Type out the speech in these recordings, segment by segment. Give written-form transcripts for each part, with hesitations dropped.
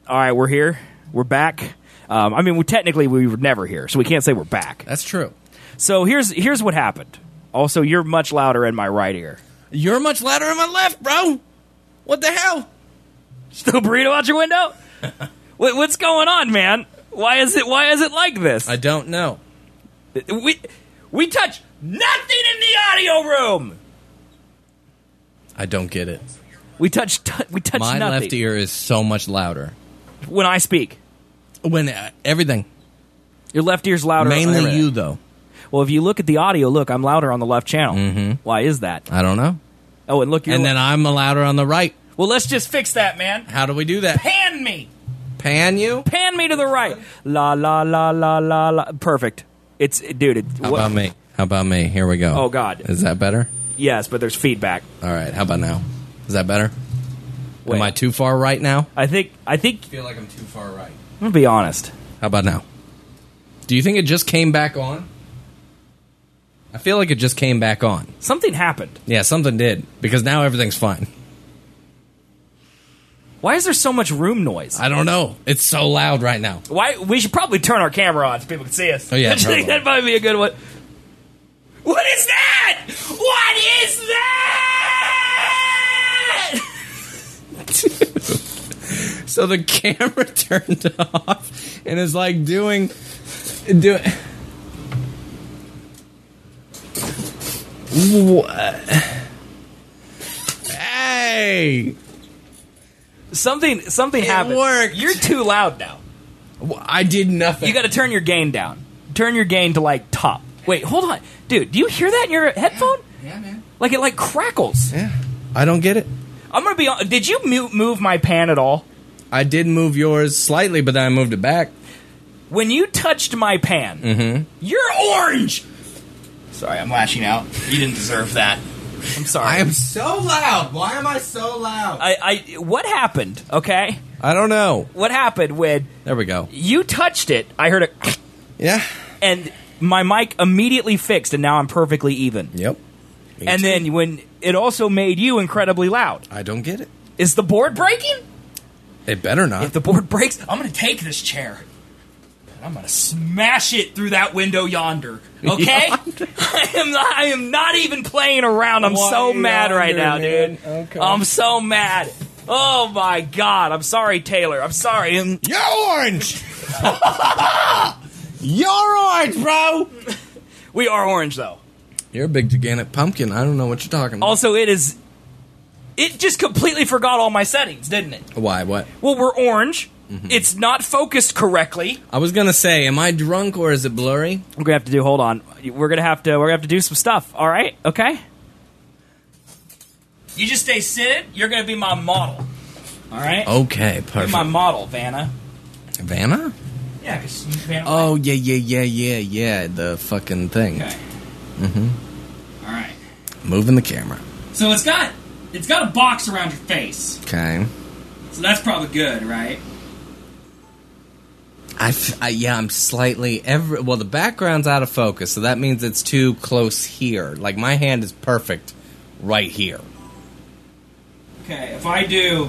All right, we're here. We're back. I mean, technically we were never here, so we can't say we're back. That's true. So here's what happened. Also, you're much louder in my right ear. You're much louder in my left, bro. What the hell? Still burrito out your window? What's going on, man? Why is it like this? I don't know. We touch nothing in the audio room. I don't get it. We touch My nothing. left ear is so much louder. When I speak. When everything. Your left ear's louder. Mainly you, though. Well, if you look at the audio, look, I'm louder on the left channel. Mm-hmm. Why is that? I don't know. Oh, and look, then I'm louder on the right. Well, let's just fix that, man. How do we do that? Pan me. Pan you? Pan me to the right. La la la la la la. Perfect. How about me? Here we go. Oh God. Is that better? Yes, but there's feedback. All right. How about now? Is that better? Wait. Am I too far right now? I think. I feel like I'm too far right. I'm gonna be honest. How about now? Do you think it just came back on? I feel like it just came back on. Something happened. Yeah, something did. Because now everything's fine. Why is there so much room noise? I don't know. It's so loud right now. Why? We should probably turn our camera on so people can see us. Oh, yeah, I think that might be a good one. What is that? What is that? So the camera turned off and is like doing. What? Hey! Something happened. Worked. You're too loud now. I did nothing. You got to turn your gain down. Turn your gain to like top. Wait, hold on, dude. Do you hear that in your headphone? Yeah, man. Like it like crackles. Yeah. I don't get it. I'm gonna be. Did you move my pan at all? I did move yours slightly, but then I moved it back. When you touched my pan, you're orange. Sorry, I'm lashing out. You didn't deserve that. I'm sorry. I am so loud. Why am I so loud? What happened? Okay. I don't know. What happened when There we go. you touched it? I heard it, Yeah. and my mic immediately fixed, and now I'm perfectly even. Yep. Me And too. then when it also made you incredibly loud. I don't get it. Is the board breaking? It better not. If the board breaks, I'm going to take this chair. I'm going to smash it through that window yonder. Okay? I am not even playing around. I'm so mad right now, dude. Okay. I'm so mad. Oh my God. I'm sorry, Taylor. I'm sorry. You're orange. You're orange, bro. We are orange, though. You're a big gigantic pumpkin. I don't know what you're talking about. Also, it just completely forgot all my settings, didn't it? Why? What? Well, we're orange. It's not focused correctly. I was gonna say, am I drunk or is it blurry? We're gonna have to do. Hold on. We're gonna have to do some stuff. All right. Okay. You just stay seated. You're gonna be my model. All right. Okay, Be perfect. my model, Vanna. Vanna? Yeah, because Vanna. Oh, yeah. The fucking thing. Okay. All right. Moving the camera. So it's got a box around your face. Okay. So that's probably good, right? I'm slightly well, the background's out of focus, so that means it's too close here. Like, my hand is perfect right here. Okay. If I do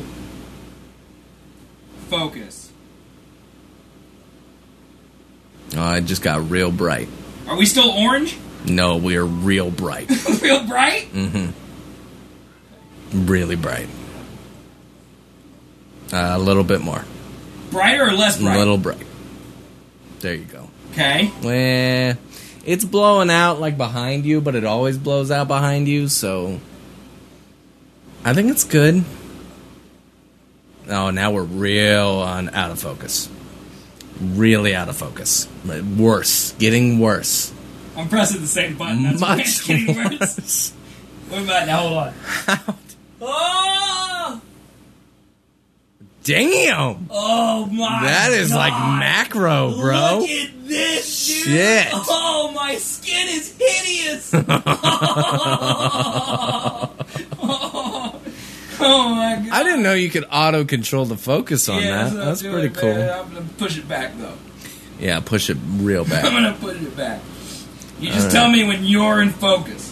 focus, Oh, I just got real bright. are we still orange? No, we're real bright. Real bright? Really bright. A little bit more. Brighter or less bright? A little bright. There you go. Okay. It's blowing out like behind you, but it always blows out behind you, so I think it's good. Oh, now we're real out of focus. Really out of focus. Worse. Getting worse. I'm pressing the same button. That's why it's Much getting worse. worse. What about now? Hold on. Oh! Damn! Oh my! That is God. like macro, bro. Look at this, dude. Shit. Oh, my skin is hideous. Oh my God! I didn't know you could auto control the focus on that. what I'm That's doing, pretty cool. man. I'm gonna push it back though. Yeah, push it real I'm back. gonna push it back. You just tell me when you're in focus.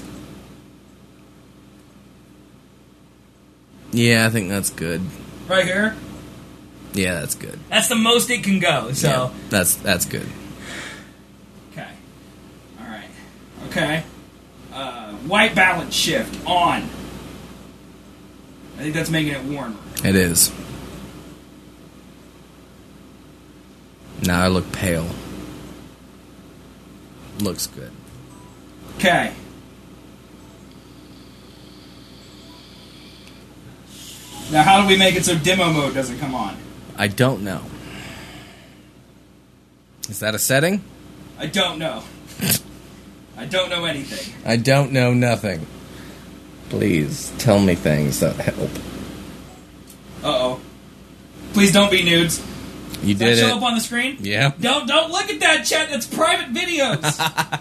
Yeah, I think that's good. Right here. Yeah, that's good. That's the most it can go. So yeah, that's good. Okay. All right. Okay. White balance shift on. I think that's making it warmer. It is. Now I look pale. Looks good. Okay. Now, how do we make it so demo mode doesn't come on? I don't know. Is that a setting? I don't know. I don't know anything. I don't know nothing. Please tell me things that help. Uh-oh. Please don't be nudes. You Does did that show it. up on the screen? Yeah. Don't look at that, chat. That's private videos. I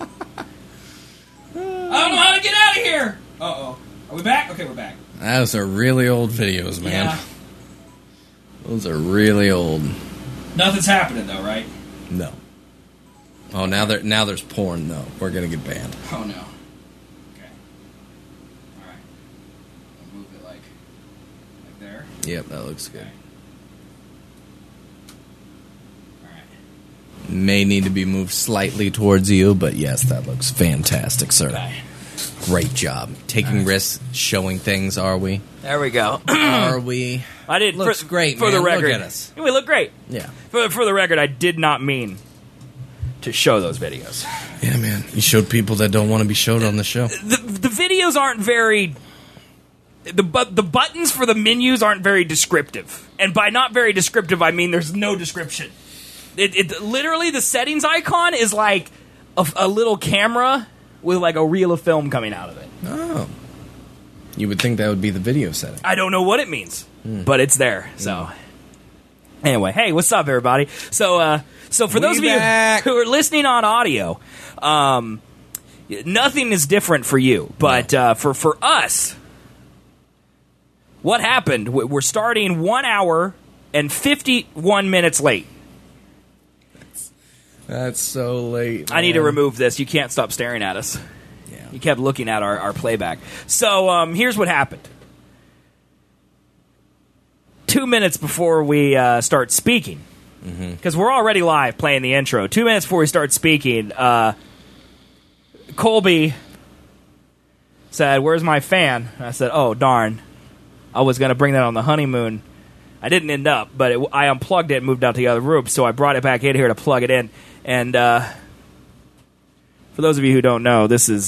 don't know how to get out of here. Uh-oh. Are we back? Okay, we're back. Those are really old videos, man. Yeah. Those are really old. Nothing's happening, though, right? No. Oh, now there's porn, though. We're going to get banned. Oh, no. Okay. All right. I'll move it like there. Yep, that looks good. Okay. All right. May need to be moved slightly towards you, but yes, that looks fantastic, sir. Okay. Great job. Taking risks, showing things, are we? There we go. Are we? I did. Looks great, for man. the record. Look at us. We look great. Yeah. For the record, I did not mean to show those videos. Yeah, man. You showed people that don't want to be showed on the show. The videos aren't very... The buttons for the menus aren't very descriptive. And by not very descriptive, I mean there's no description. It literally, the settings icon is like a little camera with like a reel of film coming out of it. Oh. You would think that would be the video setting. I don't know what it means, but it's there. So, anyway, hey, what's up, everybody? So for those of you who are listening on audio, nothing is different for you. But for us, what happened? We're starting 1 hour and 51 minutes late. That's so late. I need to remove this. You can't stop staring at us. Yeah. You kept looking at our playback. So here's what happened. 2 minutes before we start speaking, because we're already live playing the intro. 2 minutes before we start speaking, Colby said, "Where's my fan?" And I said, "Oh, darn. I was going to bring that on the honeymoon. I didn't end up, but I unplugged it and moved out to the other room, so I brought it back in here to plug it in." And for those of you who don't know, this is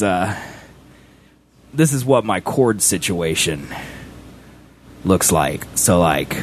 what my cord situation looks like. So, like,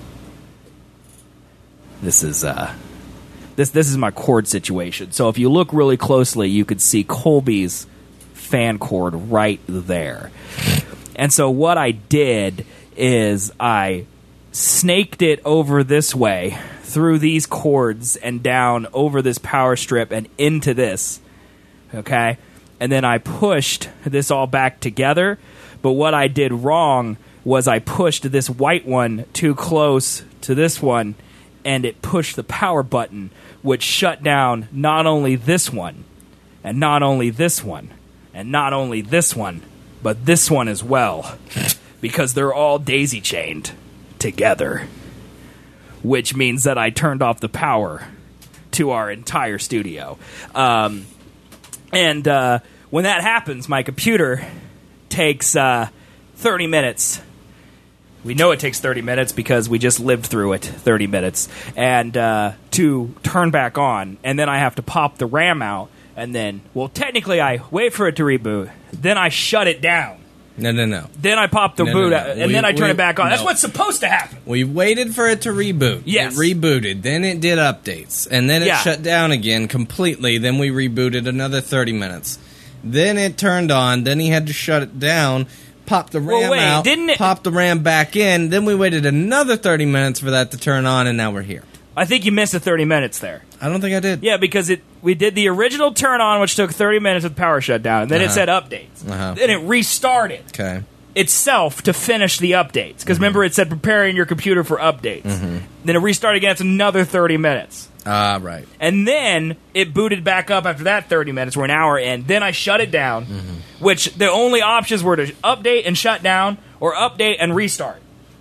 this is my cord situation. So if you look really closely, you could see Colby's fan cord right there. And so what I did is I snaked it over this way through these cords and down over this power strip and into this, okay? And then I pushed this all back together, but what I did wrong was I pushed this white one too close to this one, and it pushed the power button, which shut down not only this one, and not only this one, and not only this one, but this one as well, because they're all daisy-chained together, which means that I turned off the power to our entire studio. And when that happens, my computer takes 30 minutes. We know it takes 30 minutes because we just lived through it, 30 minutes, and to turn back on. And then I have to pop the RAM out, and then, well, technically I wait for it to reboot, then I shut it down. No. Then I pop the boot out, and then I turn it back on. No. That's what's supposed to happen. We waited for it to reboot. Yes. It rebooted. Then it did updates. And then it Yeah. shut down again completely. Then we rebooted another 30 minutes. Then it turned on. Then he had to shut it down, pop the RAM out, pop the RAM back in. Then we waited another 30 minutes for that to turn on, and now we're here. I think you missed the 30 minutes there. I don't think I did. Yeah, because we did the original turn on, which took 30 minutes with power shutdown, and then it said updates. Then it restarted Okay. itself to finish the updates. Because remember, it said preparing your computer for updates. Then it restarted again. It's another 30 minutes. Right. And then it booted back up after that 30 minutes. We're an hour in. Then I shut it down, which the only options were to update and shut down or update and restart.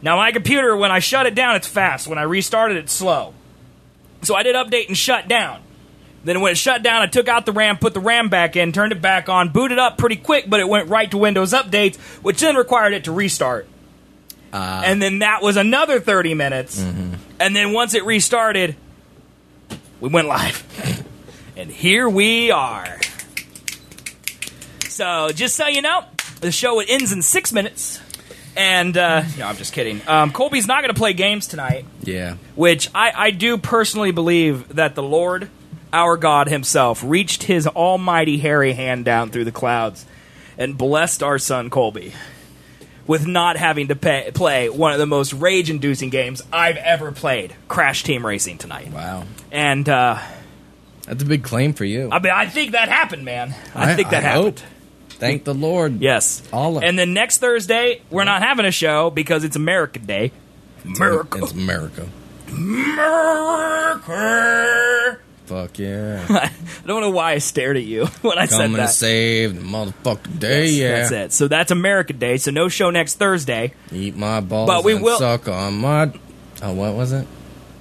Now, my computer, when I shut it down, it's fast. When I restart it, it's slow. So I did update and shut down. Then when it shut down, I took out the RAM, put the RAM back in, turned it back on, booted up pretty quick, but it went right to Windows Updates, which then required it to restart. And then that was another 30 minutes. Mm-hmm. And then once it restarted, we went live. And here we are. So, just so you know, the show ends in 6 minutes. And, no, I'm just kidding. Colby's not going to play games tonight. Yeah. Which I do personally believe that the Lord, our God himself, reached his almighty hairy hand down through the clouds and blessed our son Colby with not having to play one of the most rage-inducing games I've ever played, Crash Team Racing tonight. Wow. And, that's a big claim for you. I mean, I think that happened, man. I think that happened. Hope. Thank the Lord. Yes. And then next Thursday, we're not having a show because it's America Day. America. It's America. America. Fuck yeah. I don't know why I stared at you when I said that. Coming to save the motherfucking day, That's it. So that's America Day, so no show next Thursday. Eat my balls but we will suck on my... Oh, what was it?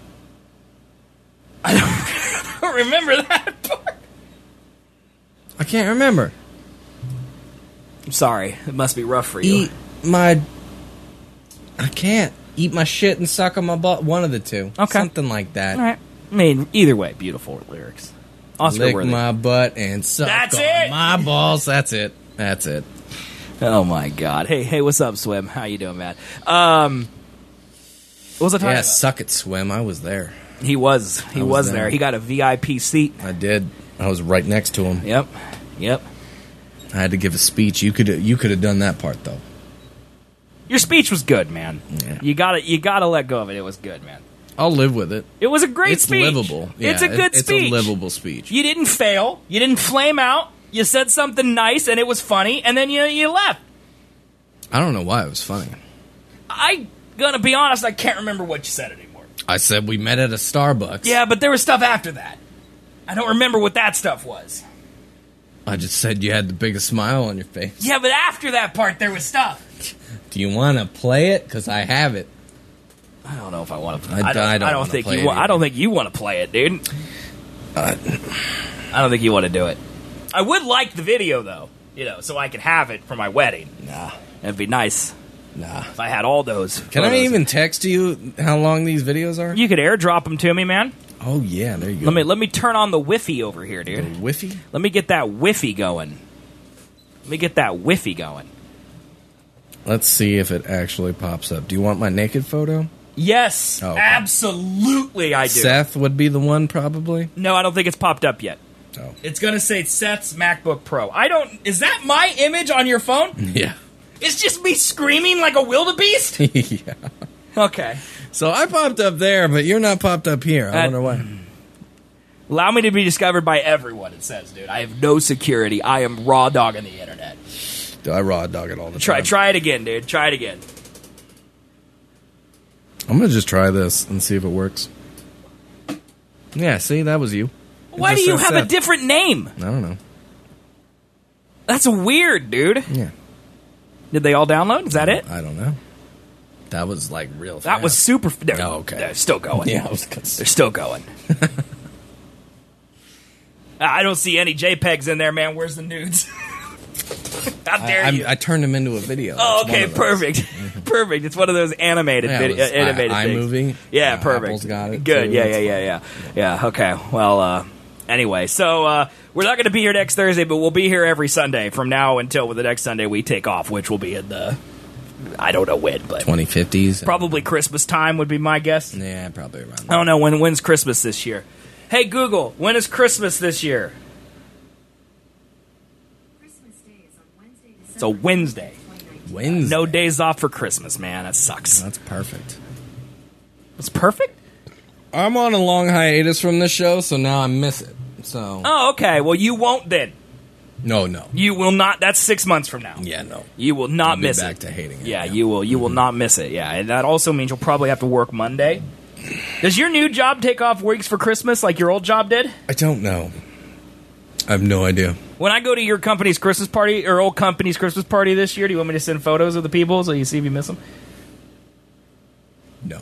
I don't remember that part. I can't remember. I'm sorry. It must be rough for you. Eat my... I can't. Eat my shit and suck on my butt. One of the two. Okay. Something like that. All right. I mean, either way, beautiful lyrics. Oscar Lick worthy. my butt and suck on my balls. That's it. That's it. Oh my God! Hey, what's up, Swim? How you doing, man? What was I talking about? Suck it, Swim. I was there. He was there. He got a VIP seat. I did. I was right next to him. Yep. I had to give a speech. You could have done that part though. Your speech was good, man. Yeah. You gotta let go of it. It was good, man. I'll live with it. It was a great speech. It's livable. Yeah, it's a good speech. It's a livable speech. You didn't fail. You didn't flame out. You said something nice, and it was funny, and then you left. I don't know why it was funny. I gonna be honest, I can't remember what you said anymore. I said we met at a Starbucks. Yeah, but there was stuff after that. I don't remember what that stuff was. I just said you had the biggest smile on your face. Yeah, but after that part, there was stuff. Do you want to play it? Because I have it. I don't know if I want to. I don't think you. I don't think you want to play it, dude. I don't think you want to do it. I would like the video though, so I could have it for my wedding. Nah, it'd be nice. Nah, if I had all those. Can I even text you how long these videos are? You could airdrop them to me, man. Oh yeah, there you go. Let me turn on the Wi-Fi over here, dude. The Wi-Fi? Let me get that Wi-Fi going. Let's see if it actually pops up. Do you want my naked photo? Yes, okay. Absolutely I do. Seth would be the one, probably? No, I don't think it's popped up yet. Oh. It's going to say Seth's MacBook Pro. Is that my image on your phone? Yeah. It's just me screaming like a wildebeest? Yeah. Okay. So I popped up there, but you're not popped up here. I wonder why. Allow me to be discovered by everyone, it says, dude. I have no security. I am raw dogging the internet. Do I raw dog it all the time? Try it again, dude. Try it again. I'm going to just try this and see if it works. Yeah, see, that was you. Why do you have a different name? I don't know. That's weird, dude. Yeah. Did they all download? Is that it? I don't know. That was like real fast. That was super... Oh, okay. They're still going. Yeah, I was gonna say. They're still going. I don't see any JPEGs in there, man. Where's the nudes? How dare you? I turned them into a video. Oh, okay, perfect. Perfect. It's one of those animated videos. iMovie. Yeah, perfect. Apple's got it. Good. Yeah, okay. Well, anyway, so we're not going to be here next Thursday, but we'll be here every Sunday from now until the next Sunday we take off, which will be in the... I don't know when, but... 2050s? Probably Christmas time would be my guess. Yeah, probably around I don't know. When's Christmas this year? Hey, Google, when is Christmas this year? Christmas Day is on Wednesday, December. It's a Wednesday. Wednesday. No days off for Christmas, man. That sucks. That's perfect. It's perfect? I'm on a long hiatus from this show, so now I miss it. So. Oh, okay. Well, you won't then. No. You will not. That's 6 months from now. Yeah, no. You will not miss it. Back to hating it. Yeah, you will. You will not miss it. Yeah, and that also means you'll probably have to work Monday. Does your new job take off weeks for Christmas like your old job did? I don't know. I have no idea. When I go to your company's Christmas party, or old company's Christmas party this year, do you want me to send photos of the people so you see if you miss them? No.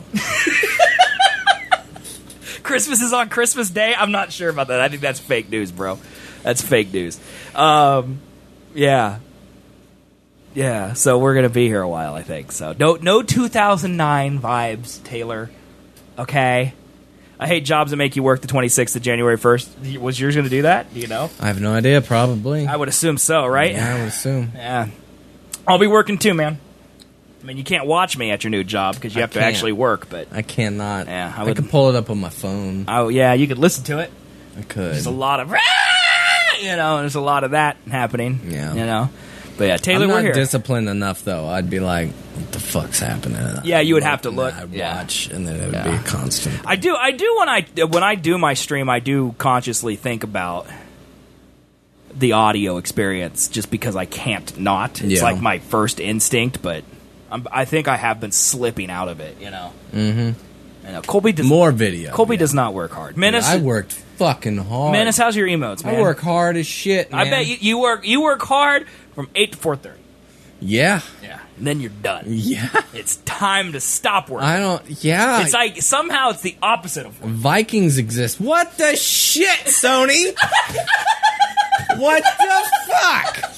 Christmas is on Christmas Day? I'm not sure about that. I think that's fake news, bro. That's fake news. Yeah. Yeah, so we're going to be here a while, I think. So no 2009 vibes, Taylor. Okay? I hate jobs that make you work the 26th of January 1st. Was yours going to do that? Do you know? I have no idea, probably. I would assume so, right? Yeah, I would assume. Yeah. I'll be working too, man. I mean, you can't watch me at your new job because you have to actually work, but... I cannot. Yeah, I can pull it up on my phone. Oh, yeah, you could listen to it. I could. There's a lot of... there's a lot of that happening. Yeah. But yeah, Taylor, we're here. I'm not disciplined enough, though. I'd be like, what the fuck's happening? Yeah, you would have to look. I'd watch, and then it would be a constant. I do when I do my stream, I do consciously think about the audio experience just because I can't not. It's like my first instinct, but I think I have been slipping out of it, Mm-hmm. Colby does more video. Colby does not work hard. Menace, I worked fucking hard. Menace, how's your emotes, man? I work hard as shit, man. I bet you work hard from 8 to 4:30. Yeah. Yeah. And then you're done. Yeah. It's time to stop working. Yeah. It's like somehow it's the opposite of work. Vikings exist. What the shit, Sony? What the fuck?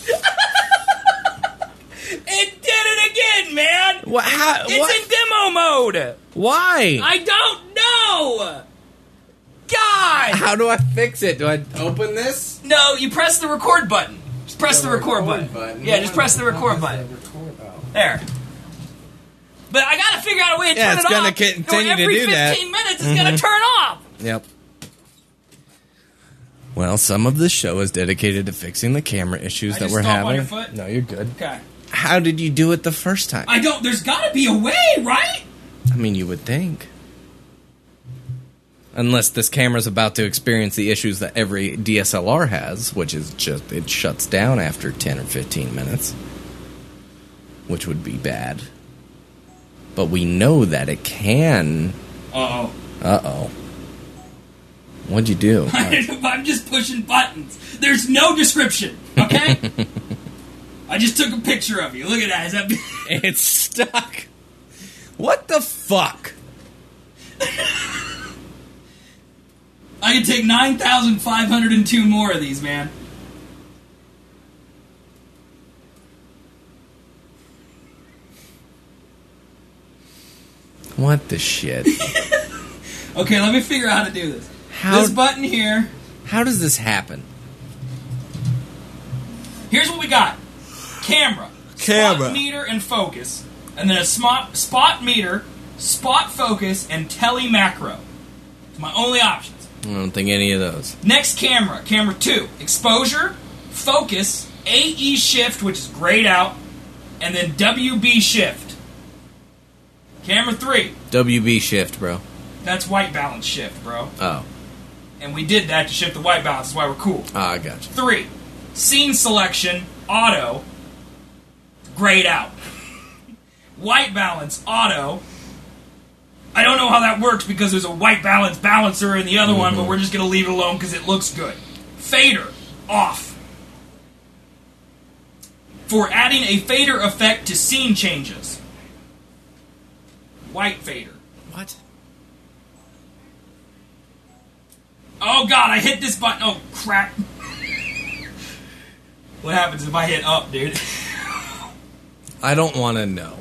It did it again, man! It's in demo mode! Why? I don't know! God! How do I fix it? Do I open this? No, you press the record button. Just press the record button. Yeah, just press the record button. There. But I gotta figure out a way to turn it off. Yeah, it's gonna continue to do that. Every 15 minutes, it's gonna turn off! Yep. Well, some of this show is dedicated to fixing the camera issues that we're having. On your foot? No, you're good. Okay. How did you do it the first time? There's gotta be a way, right? I mean, you would think. Unless this camera's about to experience the issues that every DSLR has, which is just, it shuts down after 10 or 15 minutes. Which would be bad. But we know that it can. Uh-oh. Uh-oh. What'd you do? I'm just pushing buttons. There's no description, okay? I just took a picture of you. Look at that. Is that... It's stuck. What the fuck? I can take 9,502 more of these, man. What the shit? Okay, let me figure out how to do this. This button here. How does this happen? Here's what we got. Camera. Spot meter and focus. And then a spot meter, spot focus, and tele macro. It's my only options. I don't think any of those. Next camera. Camera 2. Exposure, focus, AE shift, which is grayed out, and then WB shift. Camera 3. WB shift, bro. That's white balance shift, bro. Oh. And we did that to shift the white balance. That's why we're cool. I got you. 3. Scene selection, auto, grayed out. White balance, auto. I don't know how that works because there's a white balance balancer in the other one, but we're just going to leave it alone because it looks good. Fader, off. For adding a fader effect to scene changes. White fader. What? Oh god, I hit this button. Oh crap. What happens if I hit up, dude? I don't want to know.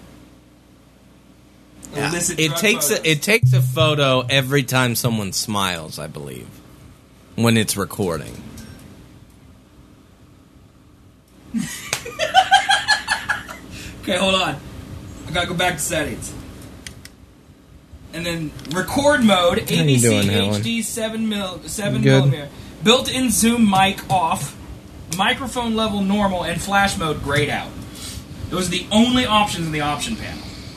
It takes a photo every time someone smiles, I believe, when it's recording. Okay, hold on. I gotta go back to settings. And then record mode, ABC HD 7 millimeter. Built-in zoom mic off. Microphone level normal and flash mode grayed out. Those are the only options in the option panel.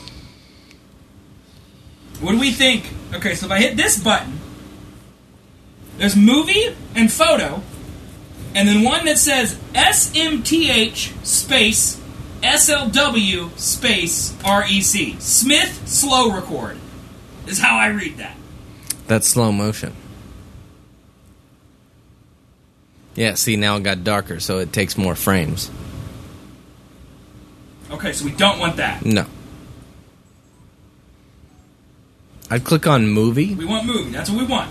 What do we think? Okay, so if I hit this button, there's movie and photo, and then one that says SMTH space SLW space REC. Smith slow record is how I read that. That's slow motion. Yeah, see, now it got darker, so it takes more frames. Okay, so we don't want that. No. I'd click on movie. We want movie. That's what we want.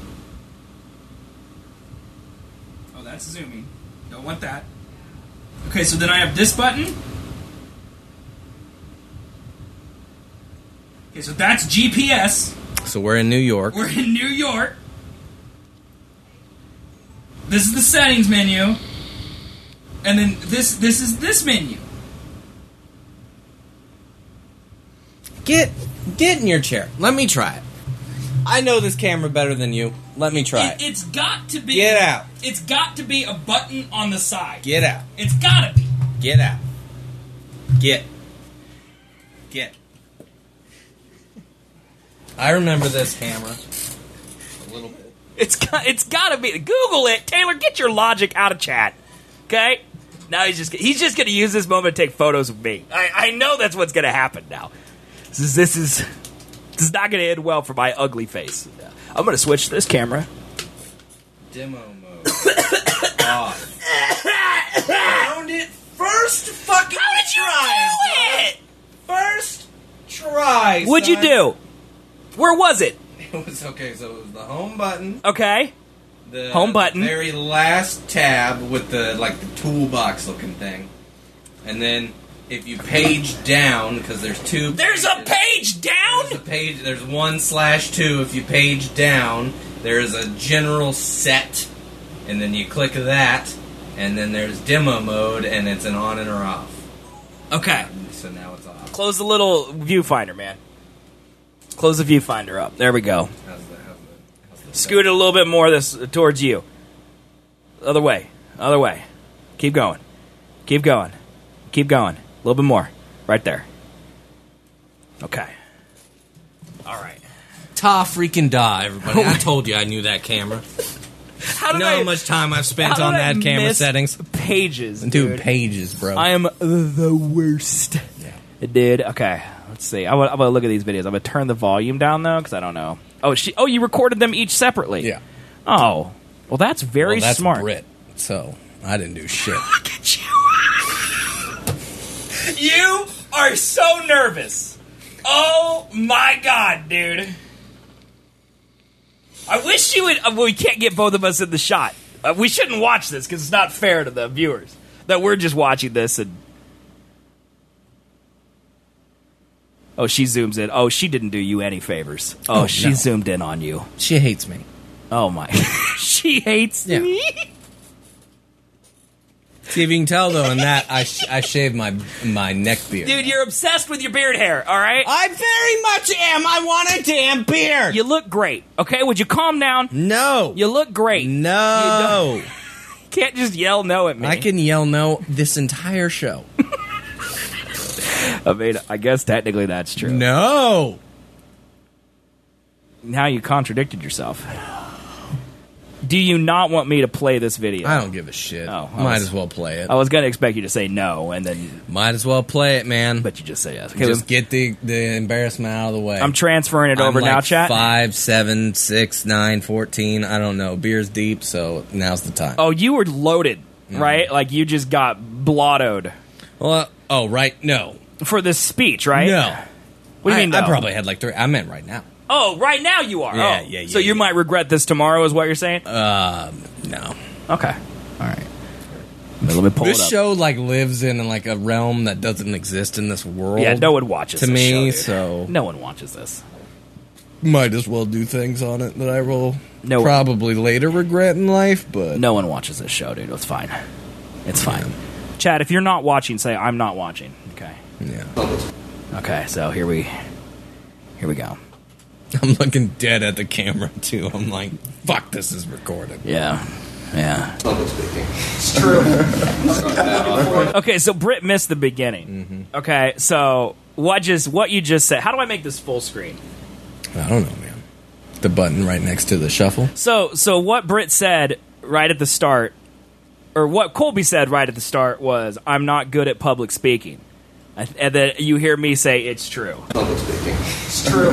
Oh, that's zooming. Don't want that. Okay, so then I have this button. Okay, so that's GPS. So we're in New York. We're in New York. This is the settings menu. And then this is this menu. Get in your chair. Let me try it. I know this camera better than you. Let me try it. It's got to be... Get out. It's got to be a button on the side. Get out. It's gotta be. Get out. Get. I remember this camera a little bit. It's got to be. Google it. Taylor, get your logic out of chat. Okay? Now he's just going to use this moment to take photos of me. I know that's what's going to happen now. This is not going to end well for my ugly face. I'm going to switch this camera. Demo mode. Off. Found it first fucking How did you try. do it? First try. What'd you do? Where was it? It was okay. So it was the home button. Okay. The home button. Very last tab with the toolbox looking thing, and then if you page down because there's two. There's a page down. There's a page. There's 1/2. If you page down, there's a general set, and then you click that, and then there's demo mode, and it's an on and or off. Okay. So now it's off. Close the little viewfinder, man. Close the viewfinder up. There we go. How's the Scoot it a little bit more towards you. Other way. Keep going. Keep going. A little bit more. Right there. Okay. All right. Ta freaking da, everybody. I told you I knew that camera. How how much time I've spent on that camera settings? Pages, dude. Pages, bro. I am the worst. Yeah. It did. Okay. Let's see. I'm gonna look at these videos. I'm gonna turn the volume down though, because I don't know. Oh, you recorded them each separately. Yeah. Oh, well, that's very smart. Brit, so I didn't do shit. Look at you. You are so nervous. Oh my god, dude. I wish you would. We can't get both of us in the shot. We shouldn't watch this because it's not fair to the viewers that we're just watching this and. Oh, she zooms in. Oh, she didn't do you any favors. Oh, she zoomed in on you. She hates me. Oh, my. She hates me? See, if you can tell, though, in that, I shaved my neck beard. Dude, you're obsessed with your beard hair, all right? I very much am. I want a damn beard. You look great, okay? Would you calm down? No. You look great. No. You can't just yell no at me. I can yell no this entire show. I mean, I guess technically that's true. No. Now you contradicted yourself. Do you not want me to play this video? I don't give a shit. Oh, might as well play it. I was going to expect you to say no, and then... Might as well play it, man. But you just say yes. Okay, just get the embarrassment out of the way. I'm transferring it over now, chat. 5, 7, 6, 9, 14. I don't know. Beer's deep, so now's the time. Oh, you were loaded, right? Like you just got blottoed. Well, right? No. For this speech, right? No. What do you mean, no? I probably had like 3. I meant right now. Oh, right now you are. Yeah. So you might regret this tomorrow, is what you're saying? No. Okay. All right. Let me pull it up. This show like lives in like a realm that doesn't exist in this world. Yeah, no one watches to this me, show, so no one watches this. Might as well do things on it that I will probably later regret in life, but no one watches this show, dude. It's fine. It's fine. Chad, if you're not watching, say I'm not watching. Okay. Yeah. Okay, so here we go. I'm looking dead at the camera too. I'm like, fuck, this is recorded. Yeah. It's true. Okay, so Britt missed the beginning. Mm-hmm. Okay, so what you just said. How do I make this full screen? I don't know, man. The button right next to the shuffle. So what Britt said right at the start, or what Colby said right at the start was, "I'm not good at public speaking," and then you hear me say, "It's true." Public speaking. It's true.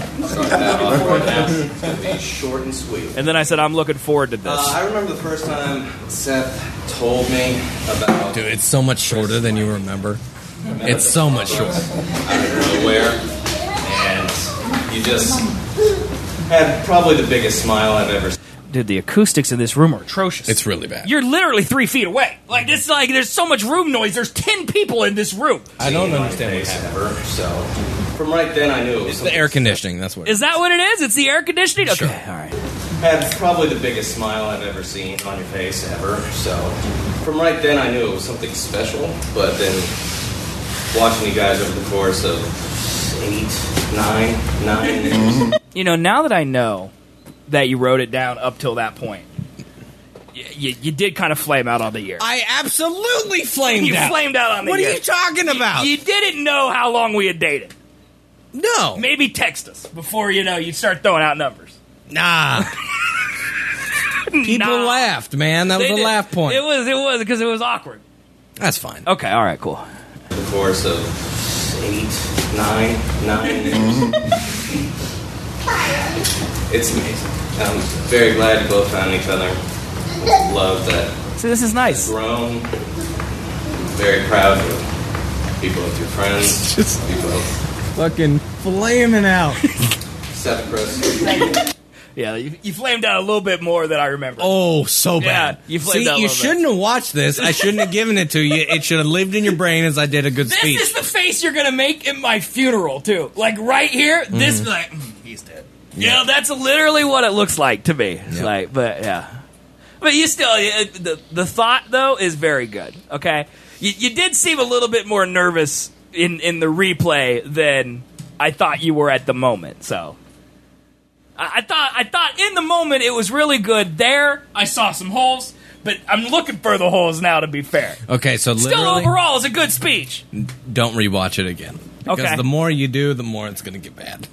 It's going to be short and sweet. And then I said, "I'm looking forward to this." I remember the first time Seth told me about... Dude, it's so much shorter than you remember. It's so much shorter. Out of nowhere. And You just had probably the biggest smile I've ever seen. Dude, the acoustics in this room are atrocious. It's really bad. You're literally 3 feet away. Like, it's like there's so much room noise. There's 10 people in this room. I don't understand what happened. So, from right then, I knew it was the air conditioning. That's what. Is that what it is? It's the air conditioning? Okay, sure. All right. Had probably the biggest smile I've ever seen on your face ever. So, from right then, I knew it was something special. But then, watching you guys over the course of 9 years. You know, now that I know that you wrote it down up till that point, you did kind of flame out on the year. I absolutely flamed out. You flamed out on the year. What are you talking about? You didn't know how long we had dated. No. Maybe text us before, you start throwing out numbers. Nah. People laughed, man. That was a laugh point. It was because it was awkward. That's fine. Okay, all right, cool. The course of 9 years. It's amazing. I'm very glad you both found each other. Love that. See, this is nice. Grown. Very proud to be both your friends. Just be both. Fucking flaming out. Seth, Chris. Yeah, you flamed out a little bit more than I remember. Oh, so bad. Yeah, you flamed out a you little shouldn't have watched this. I shouldn't have given it to you. It should have lived in your brain as I did a good speech. This is the face you're gonna make in my funeral too. Like right here, this like he's dead. Yeah. You know, that's literally what it looks like to me. It's like, but yeah. But you still, the thought though is very good. Okay, you did seem a little bit more nervous in the replay than I thought you were at the moment. So I thought in the moment it was really good. There, I saw some holes, but I'm looking for the holes now. To be fair, okay. So literally, still overall, it's a good speech. Don't rewatch it again because the more you do, the more it's going to get bad.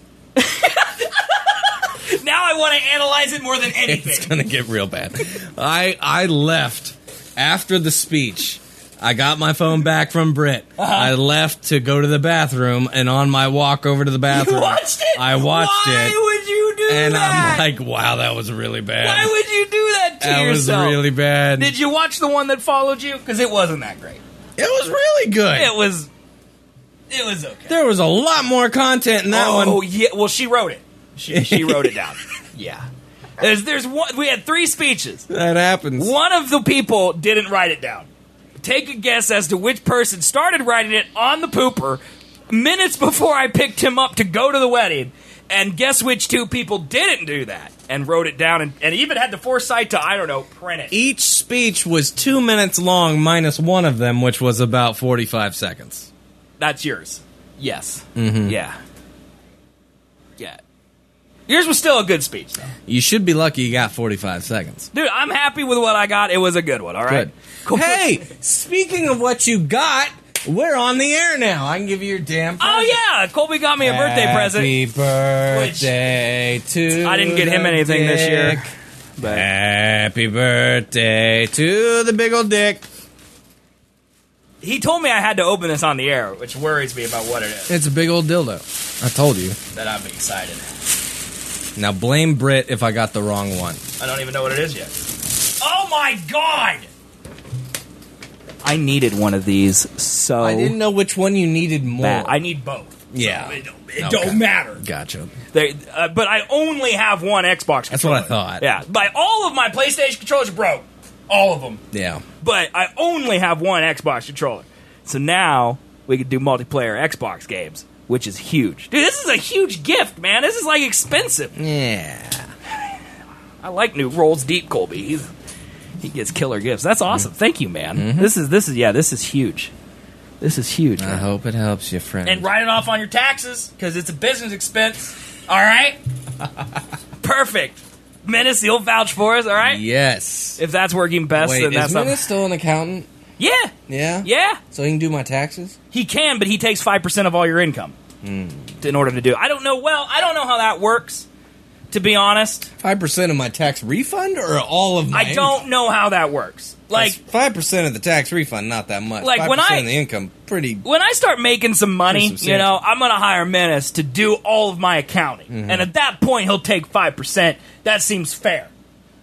Now I want to analyze it more than anything. It's going to get real bad. I left after the speech. I got my phone back from Britt. I left to go to the bathroom, and on my walk over to the bathroom, you watched it? I watched it. Why would you do and that? I'm like, wow, that was really bad. Why would you do that to yourself? That was really bad. Did you watch the one that followed you? Because it wasn't that great. It was really good. It was okay. There was a lot more content in that one. Oh, yeah. Well, she wrote it. She wrote it down. Yeah. There's one. We had 3 speeches. That happens. One of the people didn't write it down. Take a guess as to which person started writing it on the pooper minutes before I picked him up to go to the wedding. And guess which 2 people didn't do that and wrote it down and even had the foresight to, I don't know, print it. Each speech was 2 minutes long minus one of them, which was about 45 seconds. That's yours. Yes. Mm-hmm. Yeah. Yeah. Yours was still a good speech, though. You should be lucky you got 45 seconds. Dude, I'm happy with what I got. It was a good one, all right? Good. Cool. Hey, speaking of what you got, we're on the air now. I can give you your damn present. Oh, yeah. Colby got me a birthday present. Happy birthday to I didn't get him anything dick. this year. But Happy birthday to the big old dick. he told me I had to open this on the air, which worries me about what it is. It's a big old dildo. I told you. That I'm excited. Now blame Britt if I got the wrong one. I don't even know what it is yet. Oh my god! I needed one of these, so I didn't know which one you needed more. bad. I need both. Yeah. So it don't matter. Gotcha. But I only have one Xbox controller. That's what I thought. Yeah. All of my PlayStation controllers are broke. All of them. Yeah. But I only have one Xbox controller. So now we can do multiplayer Xbox games, which is huge. Dude, this is a huge gift, man. This is like expensive. Yeah. I like new Rolls Deep, Colby. He gets killer gifts. That's awesome. Thank you, man. Mm-hmm. This is huge. This is huge. Man. I hope it helps you, friend. And write it off on your taxes because it's a business expense. All right. Perfect. Menace, you'll vouch for us. All right. Yes. If that's working best, wait, then that's is Menace still an accountant? Yeah. Yeah. Yeah. So he can do my taxes? He can, but he takes 5% of all your income in order to do it. I don't know how that works. To be honest, 5% of my tax refund or all of my I don't know how that works. Like 5% of the tax refund, not that much. Like 5% when of the income, pretty. When I start making some money, I'm going to hire Menace to do all of my accounting, and at that point, he'll take 5%. That seems fair.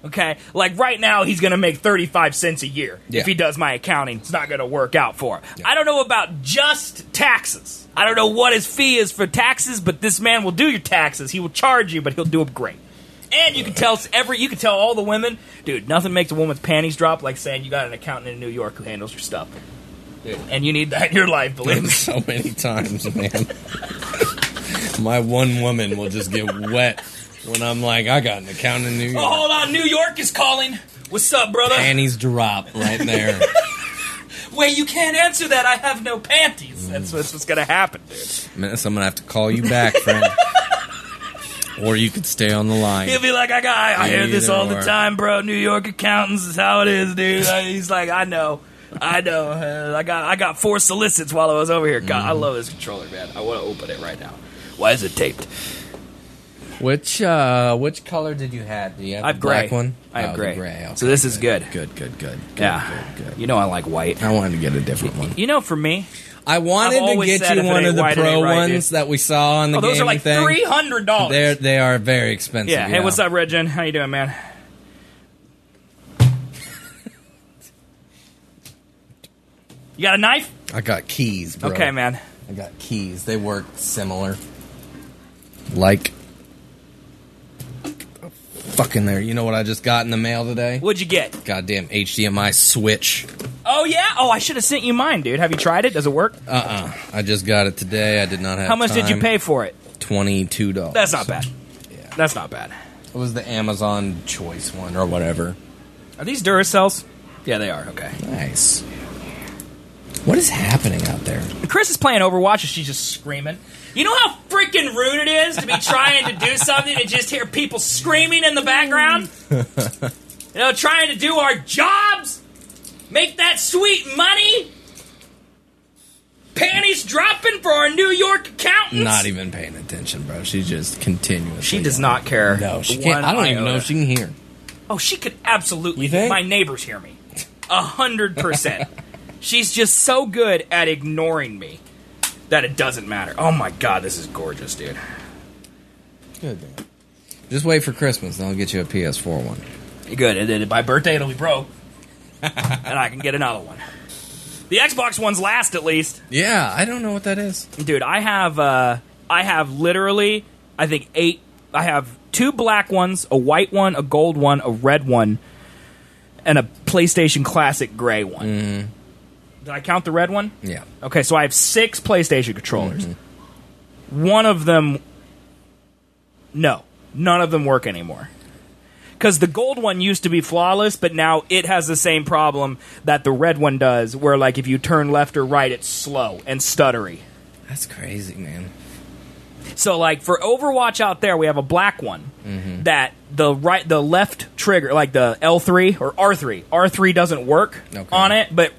Okay? Like, right now, he's going to make 35 cents a year. Yeah. If he does my accounting, it's not going to work out for him. Yeah. I don't know about just taxes. I don't know what his fee is for taxes, but this man will do your taxes. He will charge you, but he'll do them great. And you can tell all the women, dude, nothing makes a woman's panties drop like saying you got an accountant in New York who handles your stuff. Dude, and you need that in your life, believe me. So many times, man. My one woman will just get wet when I'm like, I got an accountant in New York. Oh, hold on, New York is calling. What's up, brother? Panties drop right there. Wait, you can't answer that. I have no panties. That's what's going to happen, dude. Man, so I'm going to have to call you back, friend. Or you could stay on the line. He'll be like, I hear this all the time, bro. New York accountants is how it is, dude. He's like, I know. I got 4 solicits while I was over here. God, I love this controller, man. I want to open it right now. Why is it taped? Which color did you have? Do you have I have the gray. black one? I have gray. Okay, so this is good. Good. Yeah. Good. You know I like white. I wanted to get a different one. You know, for me, I wanted to get you one of the pro ones that we saw on the gaming thing. Those are like $300. They are very expensive. Yeah. Hey, what's up, Regin? How you doing, man? You got a knife? I got keys, bro. Okay, man. I got keys. They work similar. Like, fucking there. You know what I just got in the mail today? What'd you get? Goddamn HDMI switch. Oh, yeah? Oh, I should have sent you mine, dude. Have you tried it? Does it work? I just got it today. I did not have How much did you pay for it? $22. That's not bad. Yeah. That's not bad. It was the Amazon Choice one or whatever. Are these Duracells? Yeah, they are. Okay. Nice. What is happening out there? Chris is playing Overwatch and she's just screaming. You know how freaking rude it is to be trying to do something and just hear people screaming in the background? You know, trying to do our jobs? Make that sweet money? Panties dropping for our New York accountants? Not even paying attention, bro. She's just continuously. She does not care. No, she can't. I don't even know if she can hear. Oh, she could absolutely. You think? My neighbors hear me. 100%. She's just so good at ignoring me that it doesn't matter. Oh my god, this is gorgeous, dude. Good, man. Just wait for Christmas, and I'll get you a PS4 one. Good, and then by birthday it'll be broke, and I can get another one. The Xbox one's last, at least. Yeah, I don't know what that is. Dude, I have literally, I think 8. I have 2 black ones, a white one, a gold one, a red one, and a PlayStation Classic gray one. Mm-hmm. Did I count the red one? Yeah. Okay, so I have 6 PlayStation controllers. Mm-hmm. One of them... No, none of them work anymore. Because the gold one used to be flawless, but now it has the same problem that the red one does, where, like, if you turn left or right, it's slow and stuttery. That's crazy, man. So, like, for Overwatch out there, we have a black one that the left trigger, like the L3 or R3 doesn't work on it, but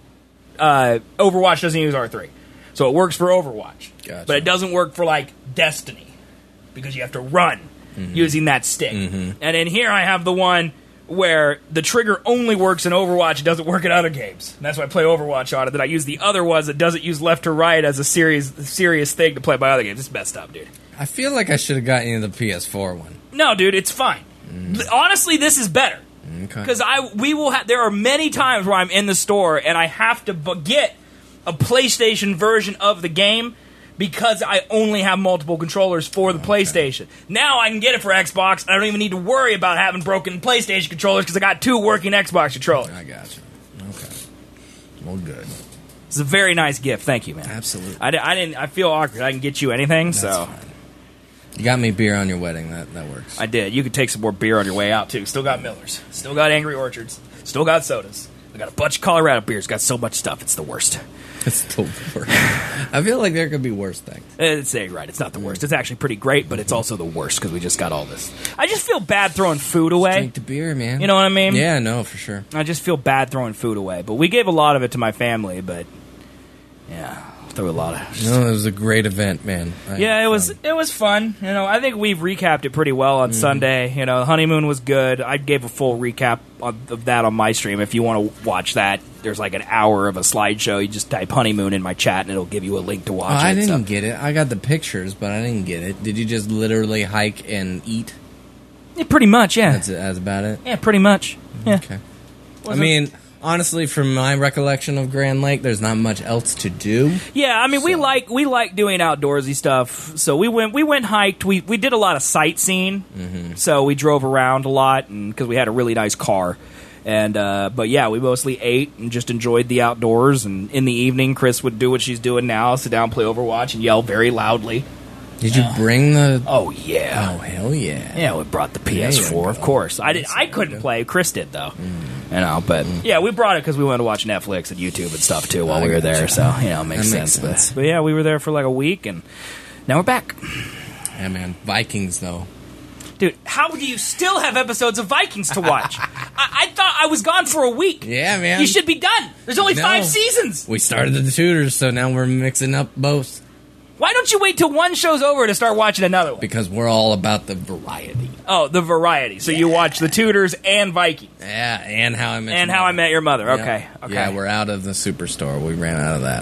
Overwatch doesn't use R3. So it works for Overwatch. Gotcha. But it doesn't work for, like, Destiny, because you have to run using that stick. And in here I have the one where the trigger only works in Overwatch, it doesn't work in other games. And that's why I play Overwatch on it. Then I use the other ones that doesn't use left or right as a serious thing to play by other games. It's messed up, dude. I feel like I should have gotten you the PS4 one. No, dude, it's fine. Honestly, this is better. Okay. Because there are many times where I'm in the store and I have to get a PlayStation version of the game because I only have multiple controllers for the PlayStation. Now I can get it for Xbox, and I don't even need to worry about having broken PlayStation controllers because I got 2 working Xbox controllers. I gotcha. Okay. Well, good. It's a very nice gift. Thank you, man. Absolutely. I feel awkward. I didn't get you anything, That's so... fine. You got me beer on your wedding. That works. I did. You could take some more beer on your way out, too. Still got Miller's. Still got Angry Orchards. Still got sodas. I got a bunch of Colorado beers. Got so much stuff. It's the worst. It's the worst. I feel like there could be worse things. It's right. It's not the worst. It's actually pretty great, but it's also the worst because we just got all this. I just feel bad throwing food away. Just drink the beer, man. You know what I mean? Yeah, no, for sure. I just feel bad throwing food away. But we gave a lot of it to my family, but yeah, threw a lot of... No, it was a great event, man. It was fun. You know, I think we've recapped it pretty well on Sunday. You know, the honeymoon was good. I gave a full recap of that on my stream. If you want to watch that, there's like an hour of a slideshow. You just type honeymoon in my chat and it'll give you a link to watch it. I didn't get it. I got the pictures, but I didn't get it. Did you just literally hike and eat? Yeah, pretty much, yeah. That's about it? Yeah, pretty much. Yeah. Okay. I mean, honestly, from my recollection of Grand Lake, there's not much else to do. Yeah, I mean, we like doing outdoorsy stuff. So we went hiked. We did a lot of sightseeing. Mm-hmm. So we drove around a lot, and because we had a really nice car. And but yeah, we mostly ate and just enjoyed the outdoors. And in the evening, Chris would do what she's doing now: sit down, play Overwatch, and yell very loudly. Did you bring the? Oh yeah! Oh hell yeah! Yeah, we brought the PS4, of course. I couldn't play. Chris did though. You know, but yeah, we brought it because we wanted to watch Netflix and YouTube and stuff too while we were there. So it makes sense. But yeah, we were there for like a week, and now we're back. Yeah, man, Vikings though. Dude, how do you still have episodes of Vikings to watch? I thought I was gone for a week. Yeah, man. You should be done. There's only 5 seasons. We started the Tudors, so now we're mixing up both. Why don't you wait till one show's over to start watching another one? Because we're all about the variety. Oh, the variety. So you watch the Tudors and Vikings. Yeah, and How I Met Your Mother. How I Met Your Mother. Okay. Yeah, we're out of the Superstore. We ran out of that.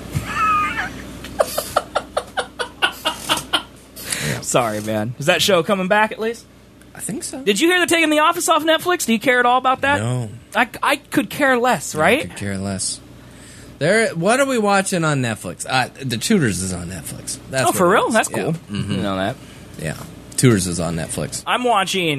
Yeah. Sorry, man. Is that show coming back at least? I think so. Did you hear they're taking The Office off Netflix? Do you care at all about that? No. I could care less, right? I could care less. What are we watching on Netflix? The Tudors is on Netflix. That's for real? That's cool. Yeah. Mm-hmm. You know that? Yeah. Tudors is on Netflix. I'm watching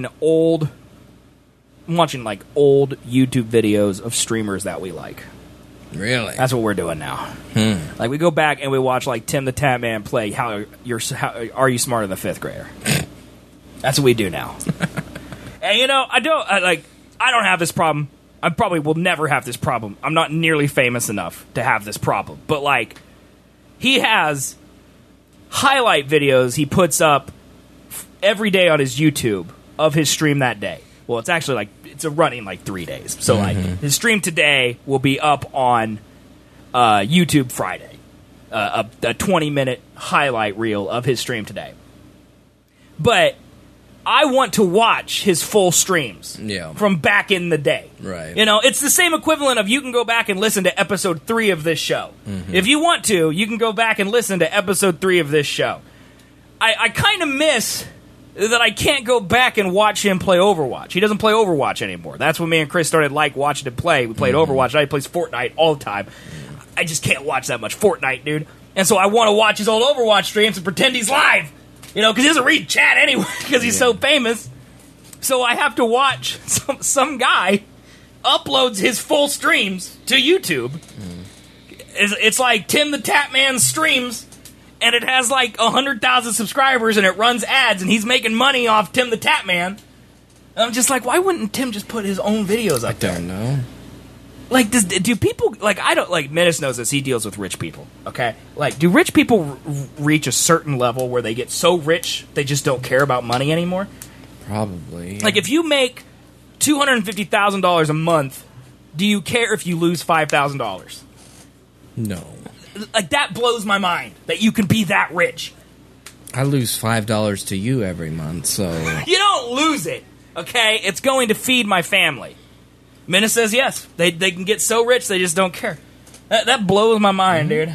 like old YouTube videos of streamers that we like. Really? That's what we're doing now. Like we go back and we watch like Tim the Tatman play How Are You Smarter Than a Fifth Grader? That's what we do now. And you know, I don't have this problem. I probably will never have this problem. I'm not nearly famous enough to have this problem. But like, he has highlight videos he puts up every day on his YouTube of his stream that day. Well, it's actually like it's running like 3 days. So like his stream today will be up on YouTube Friday, a 20-minute highlight reel of his stream today. But I want to watch his full streams from back in the day. Right. You know, it's the same equivalent of you can go back and listen to episode 3 of this show. If you want to, you can go back and listen to episode 3 of this show. I kind of miss that I can't go back and watch him play Overwatch. He doesn't play Overwatch anymore. That's when me and Chris started watching him play. We played Overwatch. Now he plays Fortnite all the time. I just can't watch that much Fortnite, dude. And so I want to watch his old Overwatch streams and pretend he's live. You know, because he doesn't read chat anyway because he's so famous. So I have to watch some guy uploads his full streams to YouTube. It's like Tim the Tatman streams, and it has like 100,000 subscribers, and it runs ads, and he's making money off Tim the Tatman. And I'm just like, why wouldn't Tim just put his own videos up there? I don't know. Like, do people, like, I don't, like, Menace knows this, he deals with rich people, okay? Like, do rich people reach a certain level where they get so rich they just don't care about money anymore? Probably. Like, if you make $250,000 a month, do you care if you lose $5,000? No. Like, that blows my mind, that you can be that rich. I lose $5 to you every month, so... You don't lose it, okay? It's going to feed my family. Menace says yes. They can get so rich they just don't care. That blows my mind, dude.